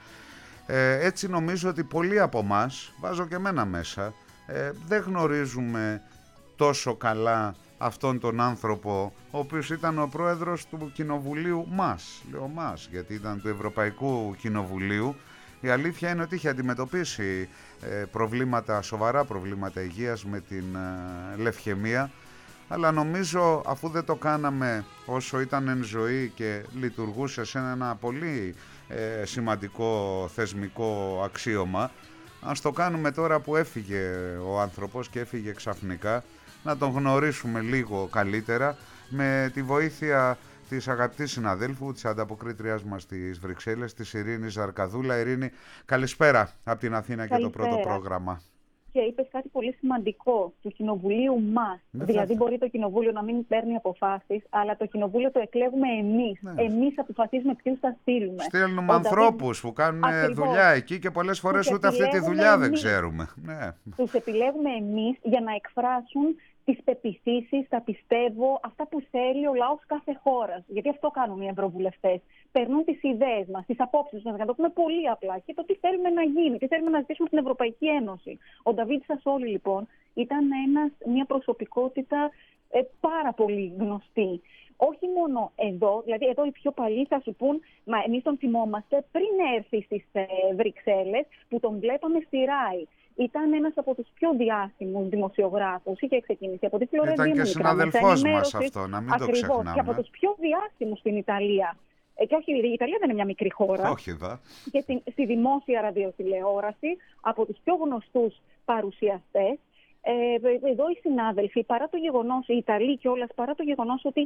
A: Ε, έτσι νομίζω ότι πολλοί από εμάς, βάζω και εμένα μέσα, ε, δεν γνωρίζουμε τόσο καλά αυτόν τον άνθρωπο, ο οποίος ήταν ο πρόεδρος του Κοινοβουλίου μας. Λέω μας, γιατί ήταν του Ευρωπαϊκού Κοινοβουλίου. Η αλήθεια είναι ότι είχε αντιμετωπίσει ε, προβλήματα, σοβαρά προβλήματα υγείας με την ε, λευχαιμία, αλλά νομίζω αφού δεν το κάναμε όσο ήταν εν ζωή και λειτουργούσε σε ένα πολύ ε, σημαντικό θεσμικό αξίωμα, ας το κάνουμε τώρα που έφυγε ο άνθρωπος και έφυγε ξαφνικά, να τον γνωρίσουμε λίγο καλύτερα με τη βοήθεια της αγαπητής συναδέλφου, της ανταποκρίτριάς μας στις Βρυξέλλες, της Ειρήνης Ζαρκαδούλα. Ειρήνη, καλησπέρα από την Αθήνα. Καλησπέρα. Και το πρώτο πρόγραμμα.
G: Και είπες κάτι πολύ σημαντικό, του Κοινοβουλίου μας. Ναι, δηλαδή θα... μπορεί το Κοινοβούλιο να μην παίρνει αποφάσεις, αλλά το Κοινοβούλιο το εκλέγουμε εμείς. Ναι. Εμείς αποφασίζουμε ποιους θα στείλουμε.
A: Στέλνουμε Όταν ανθρώπους που κάνουν ακριβώς δουλειά εκεί και πολλές φορές ούτε αυτή τη δουλειά εμείς. Δεν ξέρουμε. Ναι.
G: Τους επιλέγουμε εμείς για να εκφράσουν τις πεποιθήσεις, τα πιστεύω, αυτά που θέλει ο λαός κάθε χώρας. Γιατί αυτό κάνουν οι ευρωβουλευτές. Περνούν τις ιδέες μας, τις απόψεις μας, να το πούμε πολύ απλά, και το τι θέλουμε να γίνει, τι θέλουμε να ζητήσουμε στην Ευρωπαϊκή Ένωση. Ο Νταβίτ Σασόλη, λοιπόν, ήταν ένας, μια προσωπικότητα ε, πάρα πολύ γνωστή. Όχι μόνο εδώ, δηλαδή εδώ οι πιο παλιοί θα σου πούν, μα εμείς τον θυμόμαστε πριν έρθει στις ε, Βρυξέλλες, που τον βλέπαμε στη ΡΑΗ. Ήταν ένας από τους πιο διάσημους δημοσιογράφους, είχε ξεκινήσει από τη Φλωρεντία.
A: Ήταν και συναδελφός μας αυτό, να μην
G: ακριβώς,
A: το ξεχνάμε.
G: Και από τους πιο διάσημους στην Ιταλία. Ε, και όχι, η Ιταλία δεν είναι μια μικρή χώρα.
A: Όχι εδώ.
G: Και στη, στη δημόσια ραδιοτηλεόραση, από τους πιο γνωστούς παρουσιαστές. Ε, εδώ οι συνάδελφοι, παρά το γεγονός, οι Ιταλοί κιόλας, παρά το γεγονός ότι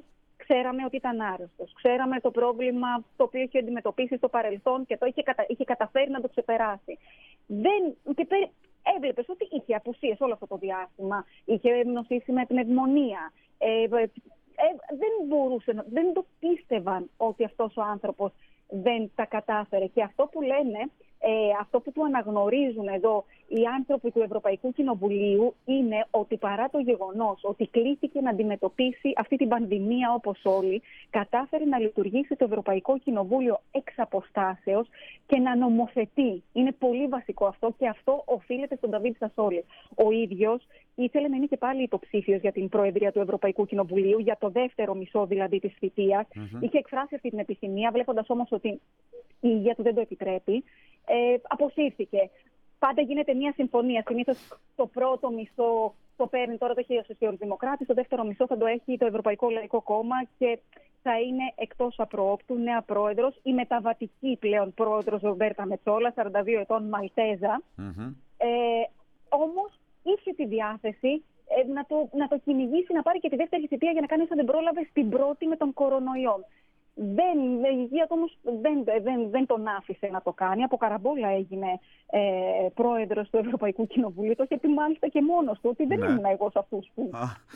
G: ξέραμε ότι ήταν άρρωστος. Ξέραμε το πρόβλημα το οποίο είχε αντιμετωπίσει στο παρελθόν και το είχε, κατα... είχε καταφέρει να το ξεπεράσει. Δεν... Και πέ... Έβλεπες ότι είχε απουσίες όλο αυτό το διάστημα. Είχε νοσήσει με πνευμονία. Ε, ε, δεν μπορούσε, δεν το πίστευαν ότι αυτός ο άνθρωπος δεν τα κατάφερε. Και αυτό που λένε, ε, αυτό που του αναγνωρίζουν εδώ οι άνθρωποι του Ευρωπαϊκού Κοινοβουλίου είναι ότι παρά το γεγονός ότι κλήθηκε να αντιμετωπίσει αυτή την πανδημία όπως όλοι, κατάφερε να λειτουργήσει το Ευρωπαϊκό Κοινοβούλιο εξ αποστάσεως και να νομοθετεί. Είναι πολύ βασικό αυτό και αυτό οφείλεται στον Νταβίτ Σασόλη. Ο ίδιος ήθελε να είναι και πάλι υποψήφιος για την Προεδρία του Ευρωπαϊκού Κοινοβουλίου, για το δεύτερο μισό δηλαδή της θητείας. Mm-hmm. Είχε εκφράσει αυτή την επιθυμία, βλέποντας όμως ότι η υγεία του δεν το επιτρέπει. Ε, αποσύρθηκε. Πάντα γίνεται μια συμφωνία. Συνήθως το πρώτο μισό το παίρνει, τώρα το έχει ο Σοσιαλδημοκράτης, το δεύτερο μισό θα το έχει το Ευρωπαϊκό Λαϊκό Κόμμα και θα είναι εκτός απροόπτου νέα πρόεδρος, η μεταβατική πλέον πρόεδρος Ρομπέρτα Μετσόλα, σαράντα δύο ετών, Μαλτέζα. Mm-hmm. Ε, όμως είχε τη διάθεση ε, να, το, να το κυνηγήσει, να πάρει και τη δεύτερη θητεία για να κάνει όσο δεν πρόλαβε στην πρώτη με τον κορονοϊό. Δεν, η υγεία του όμως δεν, δεν, δεν τον άφησε να το κάνει. Από καραμπόλα έγινε ε, πρόεδρος του Ευρωπαϊκού Κοινοβουλίου. Το είχε πει μάλιστα και μόνος του ότι δεν ήμουν εγώ σε αυτούς που,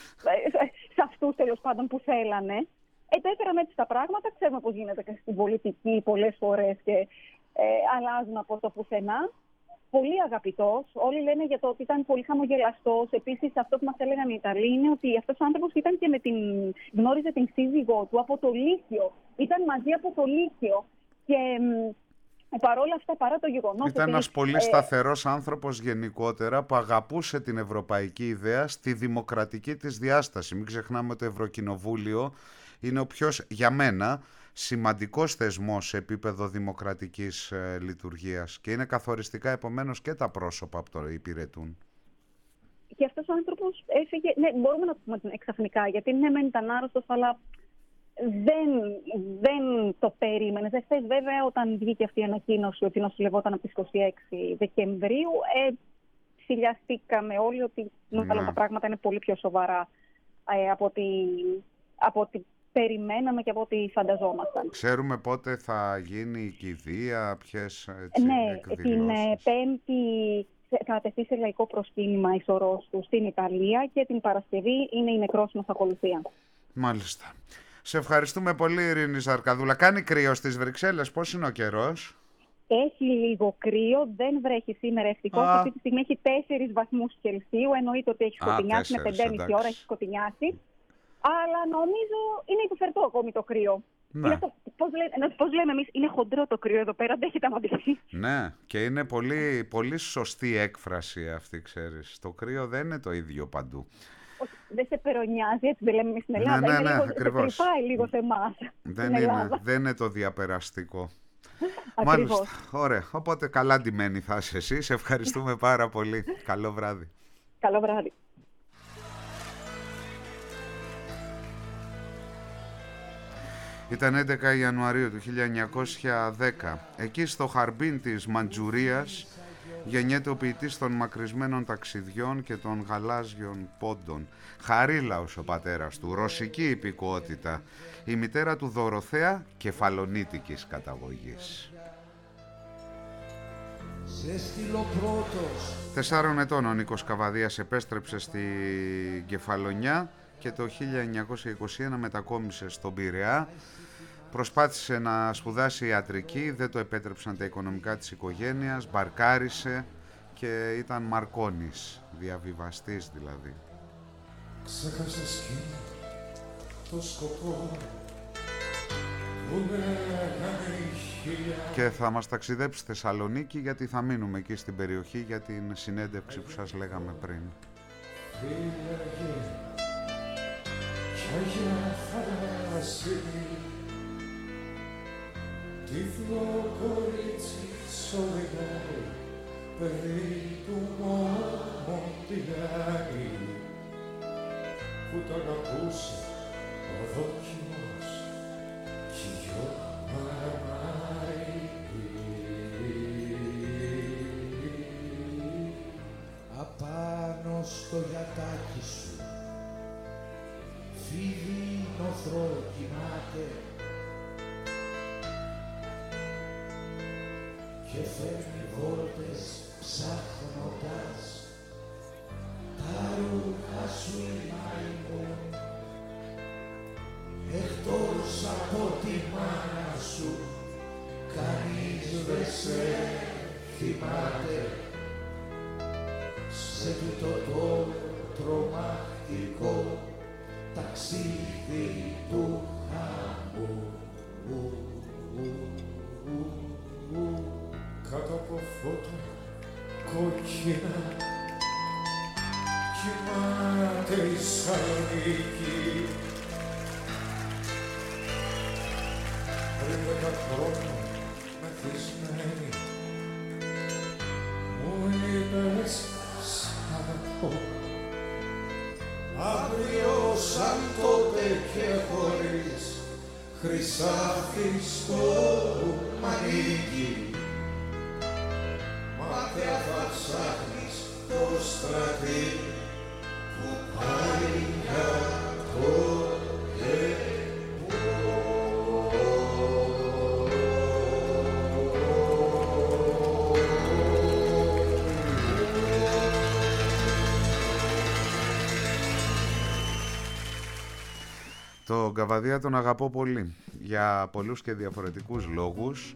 G: σε αυτούς τέλος πάντων που θέλανε. Επέφεραν έτσι τα πράγματα. Ξέρουμε πώς γίνεται και στην πολιτική πολλές φορές και ε, αλλάζουν από το πουθενά. Πολύ αγαπητός. Όλοι λένε για το ότι ήταν πολύ χαμογελαστός. Επίσης, αυτό που μας έλεγαν οι Ιταλοί είναι ότι αυτός ο άνθρωπος ήταν και με την... γνώριζε την σύζυγό του από το Λύκειο. Ήταν μαζί από το Λύκειο. Και ε, παρόλα αυτά, παρά το γεγονός.
A: Ήταν ένας πολύ ε... σταθερός άνθρωπος γενικότερα που αγαπούσε την ευρωπαϊκή ιδέα στη δημοκρατική της διάσταση. Μην ξεχνάμε ότι το Ευρωκοινοβούλιο είναι ο πιο, για μένα, σημαντικός θεσμός σε επίπεδο δημοκρατικής ε, λειτουργίας και είναι καθοριστικά επομένως και τα πρόσωπα που το υπηρετούν.
G: Και αυτός ο άνθρωπος έφυγε, ναι, μπορούμε να το πούμε εξαφνικά, γιατί ναι, μεν ήταν άρρωστος, αλλά δεν, δεν το περίμενε. Εχθές βέβαια όταν βγήκε αυτή η ανακοίνωση ότι νοσηλευόταν από τις είκοσι έξι Δεκεμβρίου, ε, ψηλιαστήκαμε όλοι ότι νομίζω τα πράγματα είναι πολύ πιο σοβαρά ε, από ότι... Από ότι περιμέναμε και από ό,τι φανταζόμασταν.
A: Ξέρουμε πότε θα γίνει η κηδεία, ποιες έτσι,
G: ναι,
A: εκδηλώσεις.
G: Την Πέμπτη θα τεθεί σε λαϊκό προσκύνημα η σωρός του στην Ιταλία και την Παρασκευή είναι η νεκρόσιμος ακολουθία.
A: Μάλιστα. Σε ευχαριστούμε πολύ, Ειρήνη Ζαρκαδούλα. Κάνει κρύο στις Βρυξέλλες, πώς είναι ο καιρός?
G: Έχει λίγο κρύο, δεν βρέχει σήμερα ευτυχώς. Αυτή τη στιγμή έχει τέσσερις βαθμούς Κελσίου, εννοείται ότι έχει σκοτεινιάσει, με πέντε και μισή ώρα έχει σκοτεινιάσει. Αλλά νομίζω είναι υποφερτό ακόμη το κρύο. Ναι. Είναι αυτό, πώς, λέ, πώς λέμε εμείς, είναι χοντρό το κρύο εδώ πέρα, αντέχετε άμα δει.
A: Ναι, και είναι πολύ, πολύ σωστή έκφραση αυτή, ξέρεις. Το κρύο δεν είναι το ίδιο παντού.
G: Όχι, δεν σε περονιάζει, έτσι δεν λέμε εμείς στην Ελλάδα.
A: Ναι, ναι,
G: είναι
A: ναι,
G: λίγο,
A: ακριβώς.
G: σε τρυπάει λίγο σε εμάς.
A: Δεν, είναι, δεν είναι το διαπεραστικό. Μάλιστα, ωραία. Οπότε καλά ντυμένη θα είσαι εσύ. Σε ευχαριστούμε πάρα πολύ. Καλό βράδυ.
G: Καλό βράδυ.
A: Ήταν έντεκα Ιανουαρίου του χίλια εννιακόσια δέκα. Εκεί στο Χαρμπίν της Μαντζουρίας γεννιέται ο ποιητής των μακρισμένων ταξιδιών και των γαλάζιων πόντων. Χαρίλαος ο πατέρας του, ρωσική υπηκότητα. Η μητέρα του Δωροθέα, κεφαλονίτικης καταγωγής. Τεσσάρων ετών ο Νίκος Καβαδίας επέστρεψε στη Κεφαλονιά και το χίλια εννιακόσια είκοσι ένα μετακόμισε στον Πειραιά. Προσπάθησε να σπουδάσει ιατρική, δεν το επέτρεψαν τα οικονομικά της οικογένειας, μπαρκάρισε και ήταν μαρκώνης, διαβιβαστής δηλαδή.
D: Ξέχασες κι το σκοπό που με έκανε χιλιά.
A: Και θα μας ταξιδέψει στη Θεσσαλονίκη γιατί θα μείνουμε εκεί στην περιοχή για την συνέντευξη που σας λέγαμε πριν.
D: Φύλαγε κι αγιά θαλάσσι, τυφλό κορίτσι σωρινάει, παιδί του Μοντιλιάνη, που τον ακούσε ο δόκιμος κι η γιο Μαραμάρη. Απάνω στο γιατάκι σου φίδι οθρό κοιμάται και φέρνει βόλτες ψάχνοντας τα ρούχα σου η μαϊμού, εκτός από τη μάνα σου κανείς δεν σε θυμάται σε τούτο το τρομακτικό ταξίδι του χαμού. Κάτω από φώτα κόκκινα κοιμάται η Σαλονίκη. Πριν δέκα χρόνια μεθυσμένη μου είπες σ' αγαπώ. Αύριο σαν τότε και χωρίς χρυσάφι στο μανίκι μάτια θα ψάχνεις το στρατή που πάει για τότε.
A: Τον Καβαδία τον αγαπώ πολύ για πολλούς και διαφορετικούς λόγους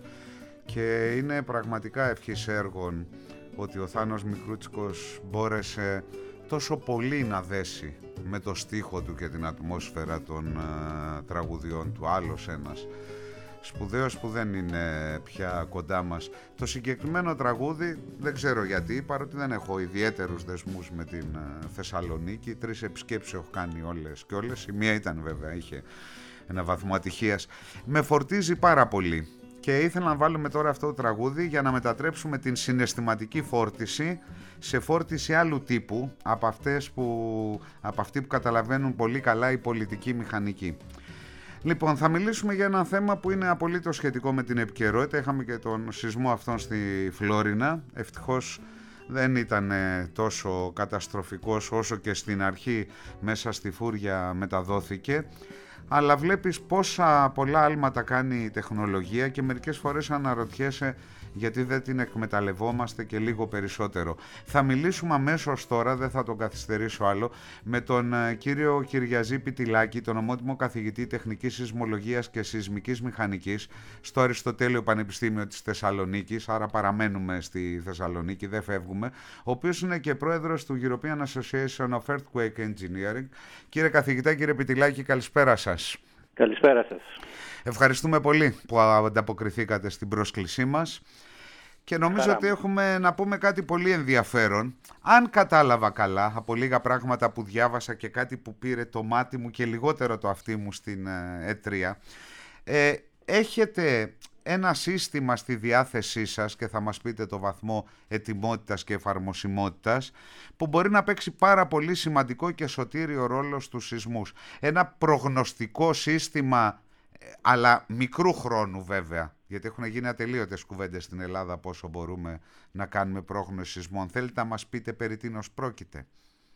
A: και είναι πραγματικά ευχής έργων ότι ο Θάνος Μικρούτσικος μπόρεσε τόσο πολύ να δέσει με το στίχο του και την ατμόσφαιρα των uh, τραγουδιών του. Άλλος ένας σπουδαίος που δεν είναι πια κοντά μας. Το συγκεκριμένο τραγούδι δεν ξέρω γιατί, παρότι δεν έχω ιδιαίτερους δεσμούς με την uh, Θεσσαλονίκη, τρεις επισκέψεις έχω κάνει όλες και όλες, η μία ήταν βέβαια, είχε ένα βαθμό ατυχίας, με φορτίζει πάρα πολύ. Και ήθελα να βάλουμε τώρα αυτό το τραγούδι για να μετατρέψουμε την συναισθηματική φόρτιση σε φόρτιση άλλου τύπου από, αυτές που, από αυτοί που καταλαβαίνουν πολύ καλά η πολιτική μηχανική. Λοιπόν, θα μιλήσουμε για ένα θέμα που είναι απολύτως σχετικό με την επικαιρότητα. Είχαμε και τον σεισμό αυτόν στη Φλόρινα. Ευτυχώς δεν ήταν τόσο καταστροφικός όσο και στην αρχή μέσα στη φούρια μεταδόθηκε. Αλλά βλέπεις πόσα πολλά άλματα κάνει η τεχνολογία και μερικές φορές αναρωτιέσαι γιατί δεν την εκμεταλλευόμαστε και λίγο περισσότερο. Θα μιλήσουμε αμέσως τώρα, δεν θα τον καθυστερήσω άλλο, με τον κύριο Κυριαζή Πιτιλάκη, τον ομότιμο καθηγητή Τεχνικής Σεισμολογίας και Σεισμικής Μηχανικής στο Αριστοτέλειο Πανεπιστήμιο της Θεσσαλονίκης, άρα παραμένουμε στη Θεσσαλονίκη, δεν φεύγουμε, ο οποίος είναι και πρόεδρος του European Association of Earthquake Engineering. Κύριε καθηγητά, κύριε Πιτιλάκη, καλησπέρα σας.
H: Καλησπέρα σας.
A: Ευχαριστούμε πολύ που ανταποκριθήκατε στην πρόσκλησή μας και νομίζω Χαρά. ότι έχουμε να πούμε κάτι πολύ ενδιαφέρον. Αν κατάλαβα καλά από λίγα πράγματα που διάβασα και κάτι που πήρε το μάτι μου και λιγότερο το αυτί μου στην ε τρία, ε, έχετε ένα σύστημα στη διάθεσή σας και θα μας πείτε το βαθμό ετοιμότητας και εφαρμοσιμότητας που μπορεί να παίξει πάρα πολύ σημαντικό και σωτήριο ρόλο στους σεισμούς. Ένα προγνωστικό σύστημα, αλλά μικρού χρόνου βέβαια, γιατί έχουν γίνει ατελείωτες κουβέντες στην Ελλάδα πόσο μπορούμε να κάνουμε πρόγνωση σεισμών. Θέλετε να μας πείτε περί τίνος πρόκειται?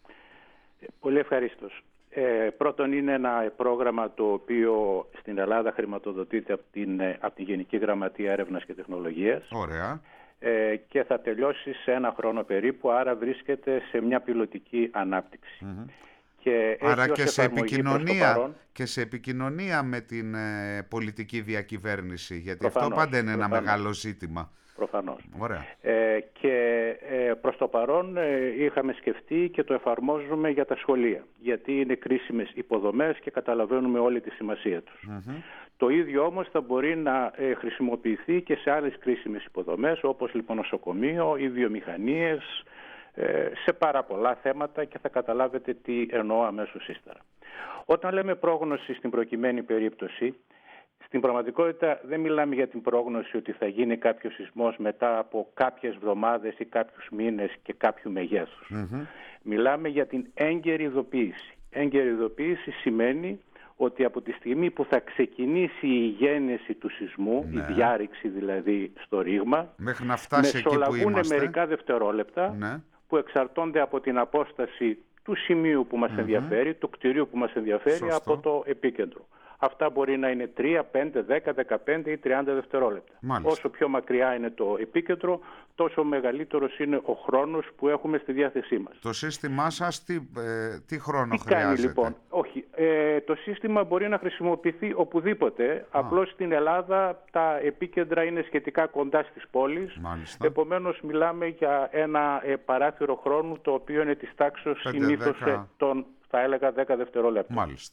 H: Πολύ ευχαρίστως. Ε, πρώτον, είναι ένα πρόγραμμα το οποίο στην Ελλάδα χρηματοδοτείται από την, από την Γενική Γραμματεία Έρευνας και Τεχνολογίας.
A: Ωραία.
H: Ε, και θα τελειώσει σε ένα χρόνο περίπου, άρα βρίσκεται σε μια πιλωτική ανάπτυξη. Mm-hmm. Και
A: άρα και σε, επικοινωνία, παρόν, και σε επικοινωνία με την ε, πολιτική διακυβέρνηση, γιατί προφανώς, αυτό πάντα είναι προφανώς. ένα μεγάλο ζήτημα.
H: Προφανώς.
A: Ωραία.
H: Ε, και ε, προς το παρόν ε, είχαμε σκεφτεί και το εφαρμόζουμε για τα σχολεία, γιατί είναι κρίσιμες υποδομές και καταλαβαίνουμε όλη τη σημασία τους. Mm-hmm. Το ίδιο όμως θα μπορεί να ε, χρησιμοποιηθεί και σε άλλες κρίσιμες υποδομές, όπως λοιπόν νοσοκομείο ή βιομηχανίες, ε, σε πάρα πολλά θέματα και θα καταλάβετε τι εννοώ αμέσως ύστερα. Όταν λέμε πρόγνωση στην προκειμένη περίπτωση, στην πραγματικότητα δεν μιλάμε για την πρόγνωση ότι θα γίνει κάποιος σεισμός μετά από κάποιες εβδομάδες ή κάποιους μήνες και κάποιου μεγέθους. Mm-hmm. Μιλάμε για την έγκαιρη ειδοποίηση. Έγκαιρη ειδοποίηση σημαίνει ότι από τη στιγμή που θα ξεκινήσει η γέννηση του σεισμού, ναι. η διάρρηξη δηλαδή στο ρήγμα,
A: μέχρι να φτάσει εκεί που είμαστε,
H: μερικά δευτερόλεπτα,
A: ναι.
H: που εξαρτώνται από την απόσταση του σημείου που μας mm-hmm. ενδιαφέρει, του κτηρίου που μας ενδιαφέρει. Σωστό. Από το επίκεντρο. Αυτά μπορεί να είναι τρία, πέντε, δέκα, δεκαπέντε ή τριάντα δευτερόλεπτα. Μάλιστα. Όσο πιο μακριά είναι το επίκεντρο, τόσο μεγαλύτερος είναι ο χρόνος που έχουμε στη διάθεσή μας.
A: Το σύστημά σας τι, ε, τι χρόνο
H: τι
A: χρειάζεται?
H: Κάνει, λοιπόν? Όχι, ε, το σύστημα μπορεί να χρησιμοποιηθεί οπουδήποτε. Α. Απλώς στην Ελλάδα τα επίκεντρα είναι σχετικά κοντά στις πόλεις. Μάλιστα. Επομένως μιλάμε για ένα ε, παράθυρο χρόνου το οποίο είναι της τάξης συνήθως ε, των, θα έλεγα, δέκα δευτερόλεπτα.
A: Μάλιστα.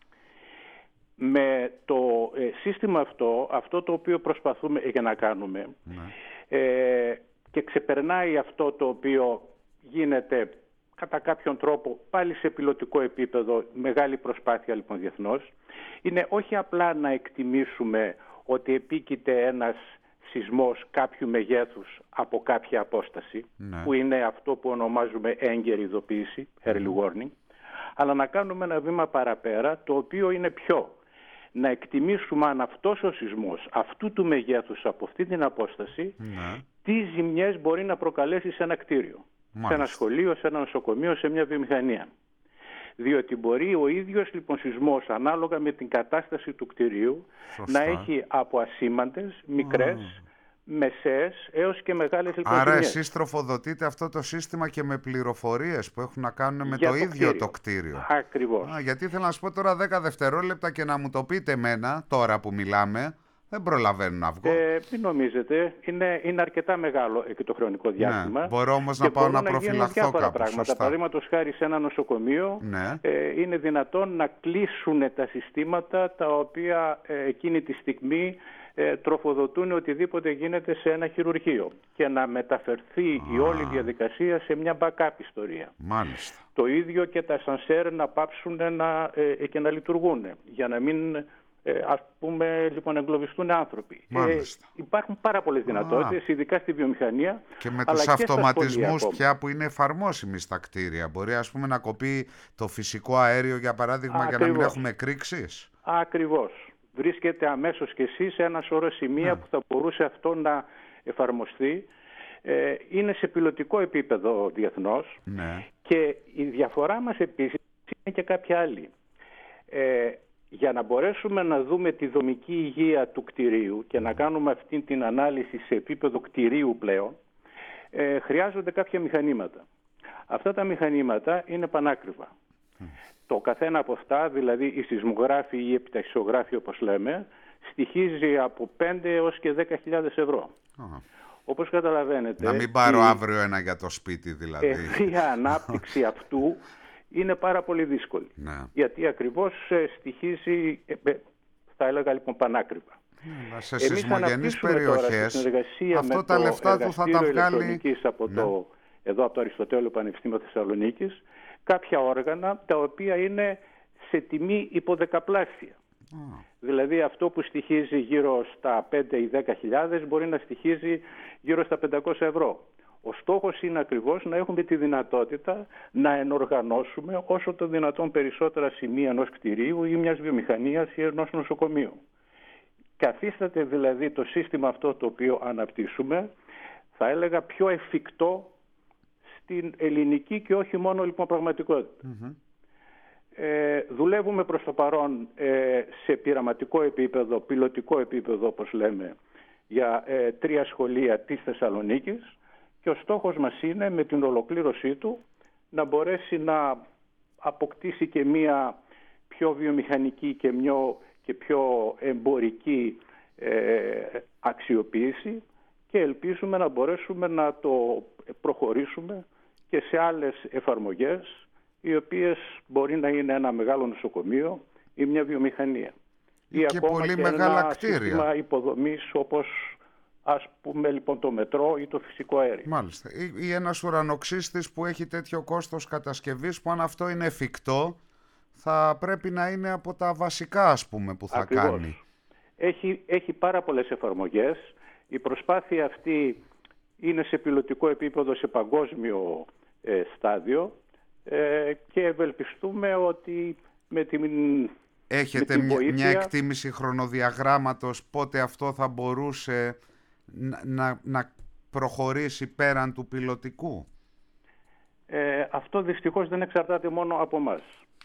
H: Με το ε, σύστημα αυτό, αυτό το οποίο προσπαθούμε για να κάνουμε ναι. ε, και ξεπερνάει αυτό το οποίο γίνεται κατά κάποιον τρόπο πάλι σε πιλωτικό επίπεδο, μεγάλη προσπάθεια λοιπόν διεθνώς, είναι όχι απλά να εκτιμήσουμε ότι επίκειται ένας σεισμός κάποιου μεγέθους από κάποια απόσταση, ναι. που είναι αυτό που ονομάζουμε έγκαιρη ειδοποίηση, early warning, αλλά να κάνουμε ένα βήμα παραπέρα, το οποίο είναι πιο να εκτιμήσουμε αν αυτός ο σεισμός αυτού του μεγέθους από αυτή την απόσταση ναι. τι ζημιές μπορεί να προκαλέσει σε ένα κτίριο, μάλιστα. σε ένα σχολείο, σε ένα νοσοκομείο, σε μια βιομηχανία. Διότι μπορεί ο ίδιος λοιπόν σεισμός ανάλογα με την κατάσταση του κτιρίου Σωστά. να έχει από ασήμαντες, μικρές, mm. μεσαίες έως και μεγάλες λοιπόν
A: Άρα
H: ζημιές.
A: Εσείς τροφοδοτείτε αυτό το σύστημα και με πληροφορίες που έχουν να κάνουν με
H: Για
A: το,
H: το
A: ίδιο
H: κτίριο.
A: το κτίριο.
H: Ακριβώς.
A: Α, γιατί θέλω να σου πω τώρα δέκα δευτερόλεπτα και να μου το πείτε εμένα, τώρα που μιλάμε, δεν προλαβαίνουν να βγω.
H: Ε, μην νομίζετε, είναι, είναι αρκετά μεγάλο εκεί το χρονικό διάστημα.
A: Ναι, μπορώ όμως να πάω να προφυλαχθώ κάπου.
H: Διάφορα πράγματα. Παραδείγματος χάρη σε ένα νοσοκομείο
A: ναι.
H: ε, είναι δυνατόν να κλείσουν τα συστήματα τα οποία ε, εκείνη τη στιγμή ε, τροφοδοτούν οτιδήποτε γίνεται σε ένα χειρουργείο και να μεταφερθεί Α. η όλη διαδικασία σε μια backup ιστορία.
A: Μάλιστα.
H: Το ίδιο και τα ασανσέρ να πάψουν να, ε, και να λειτουργούν για να μην... Ε, ας πούμε, λοιπόν, εγκλωβιστούν άνθρωποι. Ε, υπάρχουν πάρα πολλές δυνατότητες, ειδικά στη βιομηχανία.
A: Και με τους αυτοματισμούς πια που είναι εφαρμόσιμοι στα κτίρια. Μπορεί, ας πούμε, να κοπεί το φυσικό αέριο, για παράδειγμα, Ακριβώς. για να μην έχουμε εκρήξεις.
H: Ακριβώς. Βρίσκεται αμέσως και εσείς σε ένα σωρό σημεία ναι. που θα μπορούσε αυτό να εφαρμοστεί. Ε, είναι σε πιλωτικό επίπεδο διεθνώς.
A: Ναι.
H: Και η διαφορά μας επίσης είναι και κάποια άλλη. Ε, Για να μπορέσουμε να δούμε τη δομική υγεία του κτηρίου και να κάνουμε αυτή την ανάλυση σε επίπεδο κτηρίου πλέον, ε, χρειάζονται κάποια μηχανήματα. Αυτά τα μηχανήματα είναι πανάκριβα. Mm. Το καθένα από αυτά, δηλαδή η σεισμογράφη ή η επιταξιογράφη όπως λέμε, στοιχίζει από πέντε έως και δέκα χιλιάδες ευρώ. Mm. Όπως καταλαβαίνετε...
A: Να μην πάρω η... αύριο ένα για το σπίτι δηλαδή.
H: Η ανάπτυξη αυτού... είναι πάρα πολύ δύσκολη. Ναι. Γιατί ακριβώς ε, στοιχίζει, ε, θα έλεγα λοιπόν πανάκριβα.
A: Ναι, σε σεισμογενείς περιοχές, αυτό τα λεφτά του θα τα βγάλει...
H: Από ναι. το, εδώ από το Αριστοτέλειο Πανεπιστήμιο Θεσσαλονίκης, κάποια όργανα τα οποία είναι σε τιμή υποδεκαπλάσια. Mm. Δηλαδή αυτό που στοιχίζει γύρω στα πέντε ή δέκα χιλιάδες μπορεί να στοιχίζει γύρω στα πεντακόσια ευρώ. Ο στόχος είναι ακριβώς να έχουμε τη δυνατότητα να ενοργανώσουμε όσο το δυνατόν περισσότερα σημεία ενός κτηρίου ή μιας βιομηχανίας ή ενός νοσοκομείου. Καθίσταται δηλαδή το σύστημα αυτό το οποίο αναπτύσσουμε, θα έλεγα πιο εφικτό στην ελληνική και όχι μόνο λοιπόν πραγματικότητα. Mm-hmm. Ε, δουλεύουμε προς το παρόν ε, σε πειραματικό επίπεδο, πιλωτικό επίπεδο όπως λέμε, για ε, τρία σχολεία της Θεσσαλονίκης. Και ο στόχος μας είναι με την ολοκλήρωσή του να μπορέσει να αποκτήσει και μία πιο βιομηχανική και, μια, και πιο εμπορική ε, αξιοποίηση και ελπίζουμε να μπορέσουμε να το προχωρήσουμε και σε άλλες εφαρμογές οι οποίες μπορεί να είναι ένα μεγάλο νοσοκομείο ή μια βιομηχανία.
A: Ή, ή και ακόμα πολύ και μεγάλα ένα κτίρια.
H: Σύστημα υποδομής όπως... ας πούμε λοιπόν το μετρό ή το φυσικό αέριο.
A: Μάλιστα. Ή, ή ένας ουρανοξύστης που έχει τέτοιο κόστος κατασκευής που αν αυτό είναι εφικτό θα πρέπει να είναι από τα βασικά ας πούμε που θα
H: Ακριβώς.
A: κάνει.
H: Έχει, έχει πάρα πολλές εφαρμογές. Η προσπάθεια αυτή είναι σε πιλωτικό επίπεδο, σε παγκόσμιο ε, στάδιο ε, και ευελπιστούμε ότι με την
A: Έχετε
H: με την βοήθεια...
A: μια εκτίμηση χρονοδιαγράμματος πότε αυτό θα μπορούσε να, να, να προχωρήσει πέραν του πιλωτικού?
H: Ε, αυτό δυστυχώς δεν εξαρτάται μόνο από μας.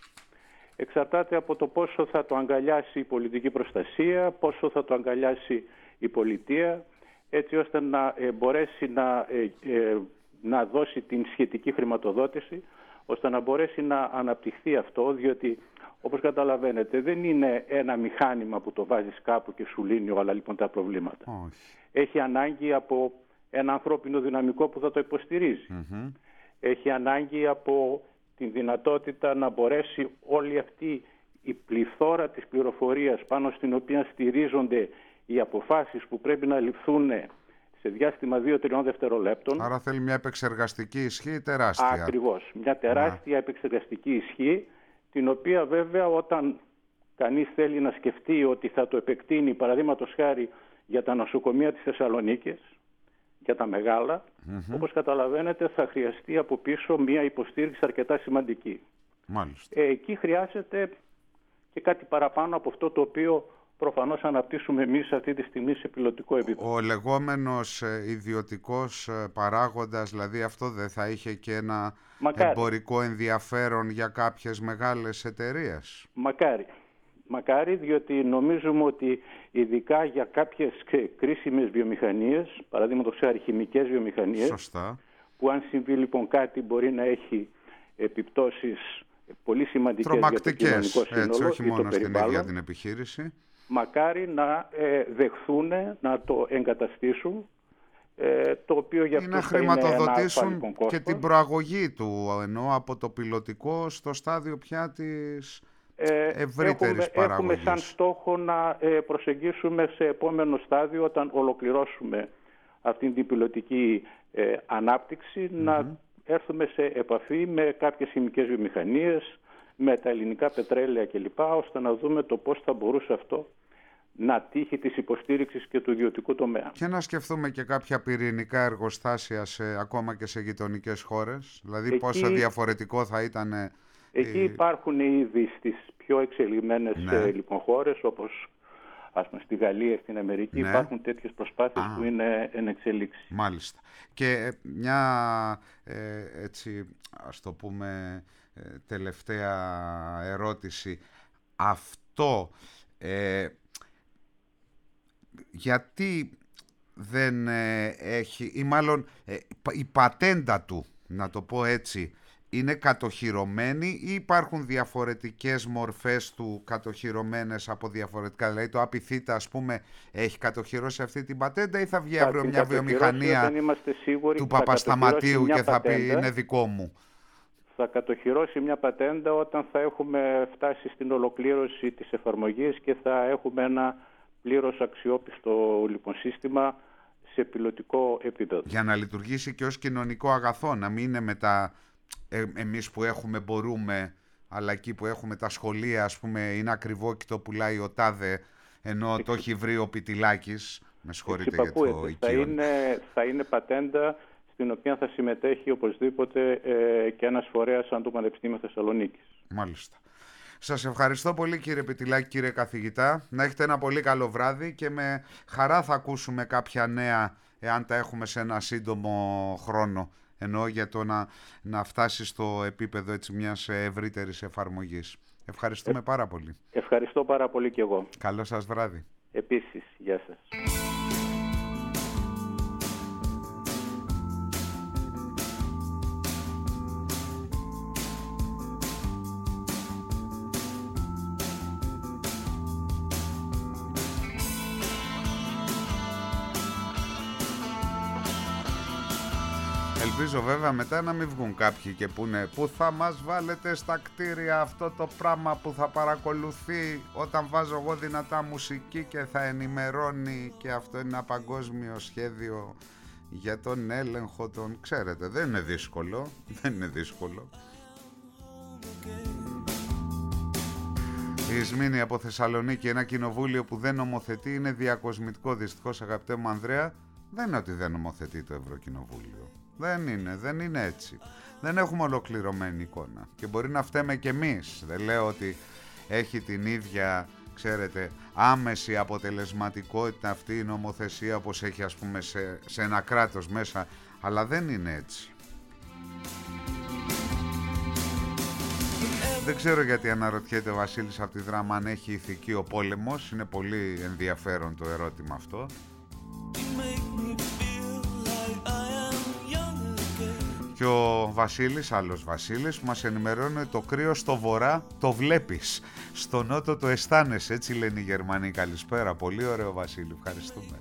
H: Εξαρτάται από το πόσο θα το αγκαλιάσει η πολιτική προστασία, πόσο θα το αγκαλιάσει η πολιτεία, έτσι ώστε να ε, μπορέσει να, ε, ε, να δώσει την σχετική χρηματοδότηση, ώστε να μπορέσει να αναπτυχθεί αυτό, διότι όπως καταλαβαίνετε δεν είναι ένα μηχάνημα που το βάζεις κάπου και σου λύνει όλα λοιπόν τα προβλήματα. Όχι. Έχει ανάγκη από ένα ανθρώπινο δυναμικό που θα το υποστηρίζει. Mm-hmm. Έχει ανάγκη από την δυνατότητα να μπορέσει όλη αυτή η πληθώρα της πληροφορίας πάνω στην οποία στηρίζονται οι αποφάσεις που πρέπει να ληφθούν σε διάστημα δύο τριών δευτερολέπτων.
A: Άρα θέλει μια επεξεργαστική ισχύ τεράστια.
H: Ακριβώς. Μια τεράστια yeah. επεξεργαστική ισχύ, την οποία βέβαια όταν κανείς θέλει να σκεφτεί ότι θα το επεκτείνει, παραδείγματος χάρη για τα νοσοκομεία της Θεσσαλονίκης, για τα μεγάλα, mm-hmm. όπως καταλαβαίνετε θα χρειαστεί από πίσω μια υποστήριξη αρκετά σημαντική.
A: Μάλιστα.
H: Ε, εκεί χρειάζεται και κάτι παραπάνω από αυτό το οποίο προφανώς αναπτύσσουμε εμείς αυτή τη στιγμή σε πιλωτικό επίπεδο.
A: Ο λεγόμενος ε, ιδιωτικός ε, παράγοντας, δηλαδή αυτό δεν θα είχε και ένα Μακάρι. εμπορικό ενδιαφέρον για κάποιες μεγάλες εταιρείες?
H: Μακάρι. Μακάρι, διότι νομίζουμε ότι ειδικά για κάποιες κρίσιμες βιομηχανίες, παραδείγματος χάρη χημικές βιομηχανίες,
A: Σωστά.
H: που αν συμβεί λοιπόν κάτι μπορεί να έχει επιπτώσεις πολύ σημαντικές
A: τρομακτικές,
H: για το κοινωνικό σύνολο,
A: έτσι, όχι
H: ή
A: μόνο
H: το
A: στην
H: περιβάλλον.
A: ίδια την επιχείρηση.
H: Μακάρι να ε, δεχθούν, να το εγκαταστήσουν, ε, το οποίο για
A: ή να
H: αυτούς θα είναι ένα
A: χρηματοδοτήσουν
H: κόστος.
A: Και την προαγωγή του, ενώ από το πιλωτικό στο στάδιο πια της ε, ευρύτερης
H: έχουμε,
A: παραγωγής.
H: Έχουμε σαν στόχο να ε, προσεγγίσουμε σε επόμενο στάδιο, όταν ολοκληρώσουμε αυτήν την πιλωτική ε, ανάπτυξη, mm-hmm. να έρθουμε σε επαφή με κάποιες χημικές βιομηχανίες, με τα ελληνικά πετρέλαια κλπ, ώστε να δούμε το πώς θα μπορούσε αυτό να τύχει της υποστήριξης και του ιδιωτικού τομέα.
A: Και να σκεφτούμε και κάποια πυρηνικά εργοστάσια σε, ακόμα και σε γειτονικές χώρες, δηλαδή εκεί, πόσο διαφορετικό θα ήταν...
H: Εκεί η... υπάρχουν ήδη στις πιο εξελιγμένες ναι. λοιπόν, χώρες, όπως ας πούμε στη Γαλλία, στην Αμερική, ναι. υπάρχουν τέτοιες προσπάθειες Α. που είναι εν εξελίξη.
A: Μάλιστα. Και μια ε, έτσι ας το πούμε ε, τελευταία ερώτηση. Αυτό ε, γιατί δεν ε, έχει, ή μάλλον ε, η πατέντα του, να το πω έτσι, είναι κατοχυρωμένη ή υπάρχουν διαφορετικές μορφές του κατοχυρωμένες από διαφορετικά? Δηλαδή το Απιθύτα, ας πούμε, έχει κατοχυρώσει αυτή την πατέντα ή θα βγει αύριο θα μια βιομηχανία του Παπασταματίου και θα πατέντα, πει είναι δικό μου?
H: Θα κατοχυρώσει μια πατέντα όταν θα έχουμε φτάσει στην ολοκλήρωση της εφαρμογής και θα έχουμε ένα πλήρως αξιόπιστο λοιπόν σύστημα σε πιλωτικό επίπεδο.
A: Για να λειτουργήσει και ως κοινωνικό αγαθό, να μην είναι με τα... Ε, εμείς που έχουμε μπορούμε, αλλά εκεί που έχουμε τα σχολεία, ας πούμε, είναι ακριβό και το πουλάει ο τάδε, ενώ Εξ... το έχει βρει ο Πιτιλάκης. Με συγχωρείτε για το οικείο.
H: Θα είναι, θα είναι πατέντα στην οποία θα συμμετέχει οπωσδήποτε ε, και ένας φορέας σαν το Πανεπιστήμιο Θεσσαλονίκης.
A: Μάλιστα. Σας ευχαριστώ πολύ κύριε Πιτιλάκη, κύριε καθηγητά. Να έχετε ένα πολύ καλό βράδυ και με χαρά θα ακούσουμε κάποια νέα, εάν τα έχουμε σε ένα σύντομο χρόνο. Εννοώ για το να, να φτάσει στο επίπεδο έτσι μιας ευρύτερης εφαρμογής. Ευχαριστούμε ε, πάρα πολύ.
H: Ευχαριστώ πάρα πολύ και εγώ.
A: Καλό σας βράδυ.
H: Επίσης, γεια σας.
A: Ελπίζω βέβαια μετά να μην βγουν κάποιοι και πούνε πού θα μας βάλετε στα κτίρια αυτό το πράγμα που θα παρακολουθεί όταν βάζω εγώ δυνατά μουσική και θα ενημερώνει, και αυτό είναι ένα παγκόσμιο σχέδιο για τον έλεγχο των... Ξέρετε, δεν είναι δύσκολο, δεν είναι δύσκολο. Η Ισμήνη από Θεσσαλονίκη, ένα κοινοβούλιο που δεν νομοθετεί είναι διακοσμητικό. Δυστυχώς, αγαπητέ μου Ανδρέα, δεν είναι ότι δεν νομοθετεί το Ευρωκοινοβούλιο. Δεν είναι, δεν είναι έτσι. Δεν έχουμε ολοκληρωμένη εικόνα. Και μπορεί να φταίμε κι εμείς. Δεν λέω ότι έχει την ίδια, ξέρετε, άμεση αποτελεσματικότητα αυτή η νομοθεσία όπως έχει, ας πούμε, σε, σε ένα κράτος μέσα. Αλλά δεν είναι έτσι. Δεν ξέρω γιατί αναρωτιέται ο Βασίλης από τη Δράμα αν έχει ηθική ο πόλεμος. Είναι πολύ ενδιαφέρον το ερώτημα αυτό. Και ο Βασίλης, άλλος Βασίλης, που μας ενημερώνει ότι το κρύο στο βορρά το βλέπεις, στο νότο το αισθάνεσαι, έτσι λένε οι Γερμανοί. Καλησπέρα, πολύ ωραίο Βασίλη, ευχαριστούμε.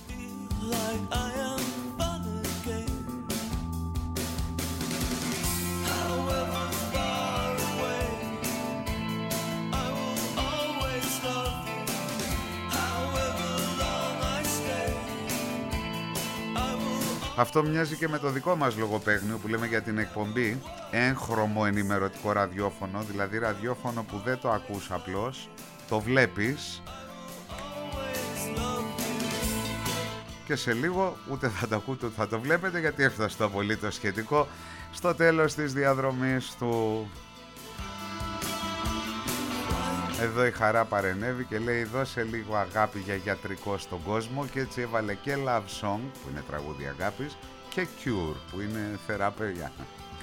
A: Αυτό μοιάζει και με το δικό μας λογοπαίγνιο που λέμε για την εκπομπή, έγχρωμο ενημερωτικό ραδιόφωνο, δηλαδή ραδιόφωνο που δεν το ακούς απλώς, το βλέπεις και σε λίγο ούτε θα το ακούτε ούτε θα το βλέπετε, γιατί έφτασε το απολύτως σχετικό στο τέλος της διαδρομής του. Εδώ η Χαρά παρενέβη και λέει δώσε λίγο αγάπη για γιατρικό στον κόσμο, και έτσι έβαλε και Love Song που είναι τραγούδι αγάπης και Cure που είναι θεραπεία.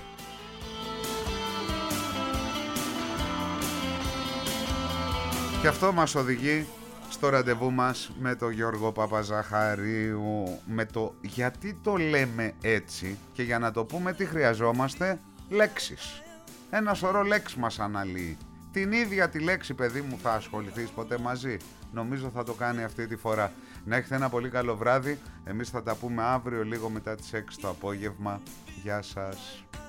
A: Και αυτό μας οδηγεί στο ραντεβού μας με τον Γιώργο Παπαζαχαρίου, με το γιατί το λέμε έτσι, και για να το πούμε τι χρειαζόμαστε, λέξεις. Ένα σωρό λέξεις μας αναλύει. Την ίδια τη λέξη, παιδί μου, θα ασχοληθείς ποτέ μαζί? Νομίζω θα το κάνει αυτή τη φορά. Να έχετε ένα πολύ καλό βράδυ. Εμείς θα τα πούμε αύριο λίγο μετά τις έξι το απόγευμα. Γεια σας.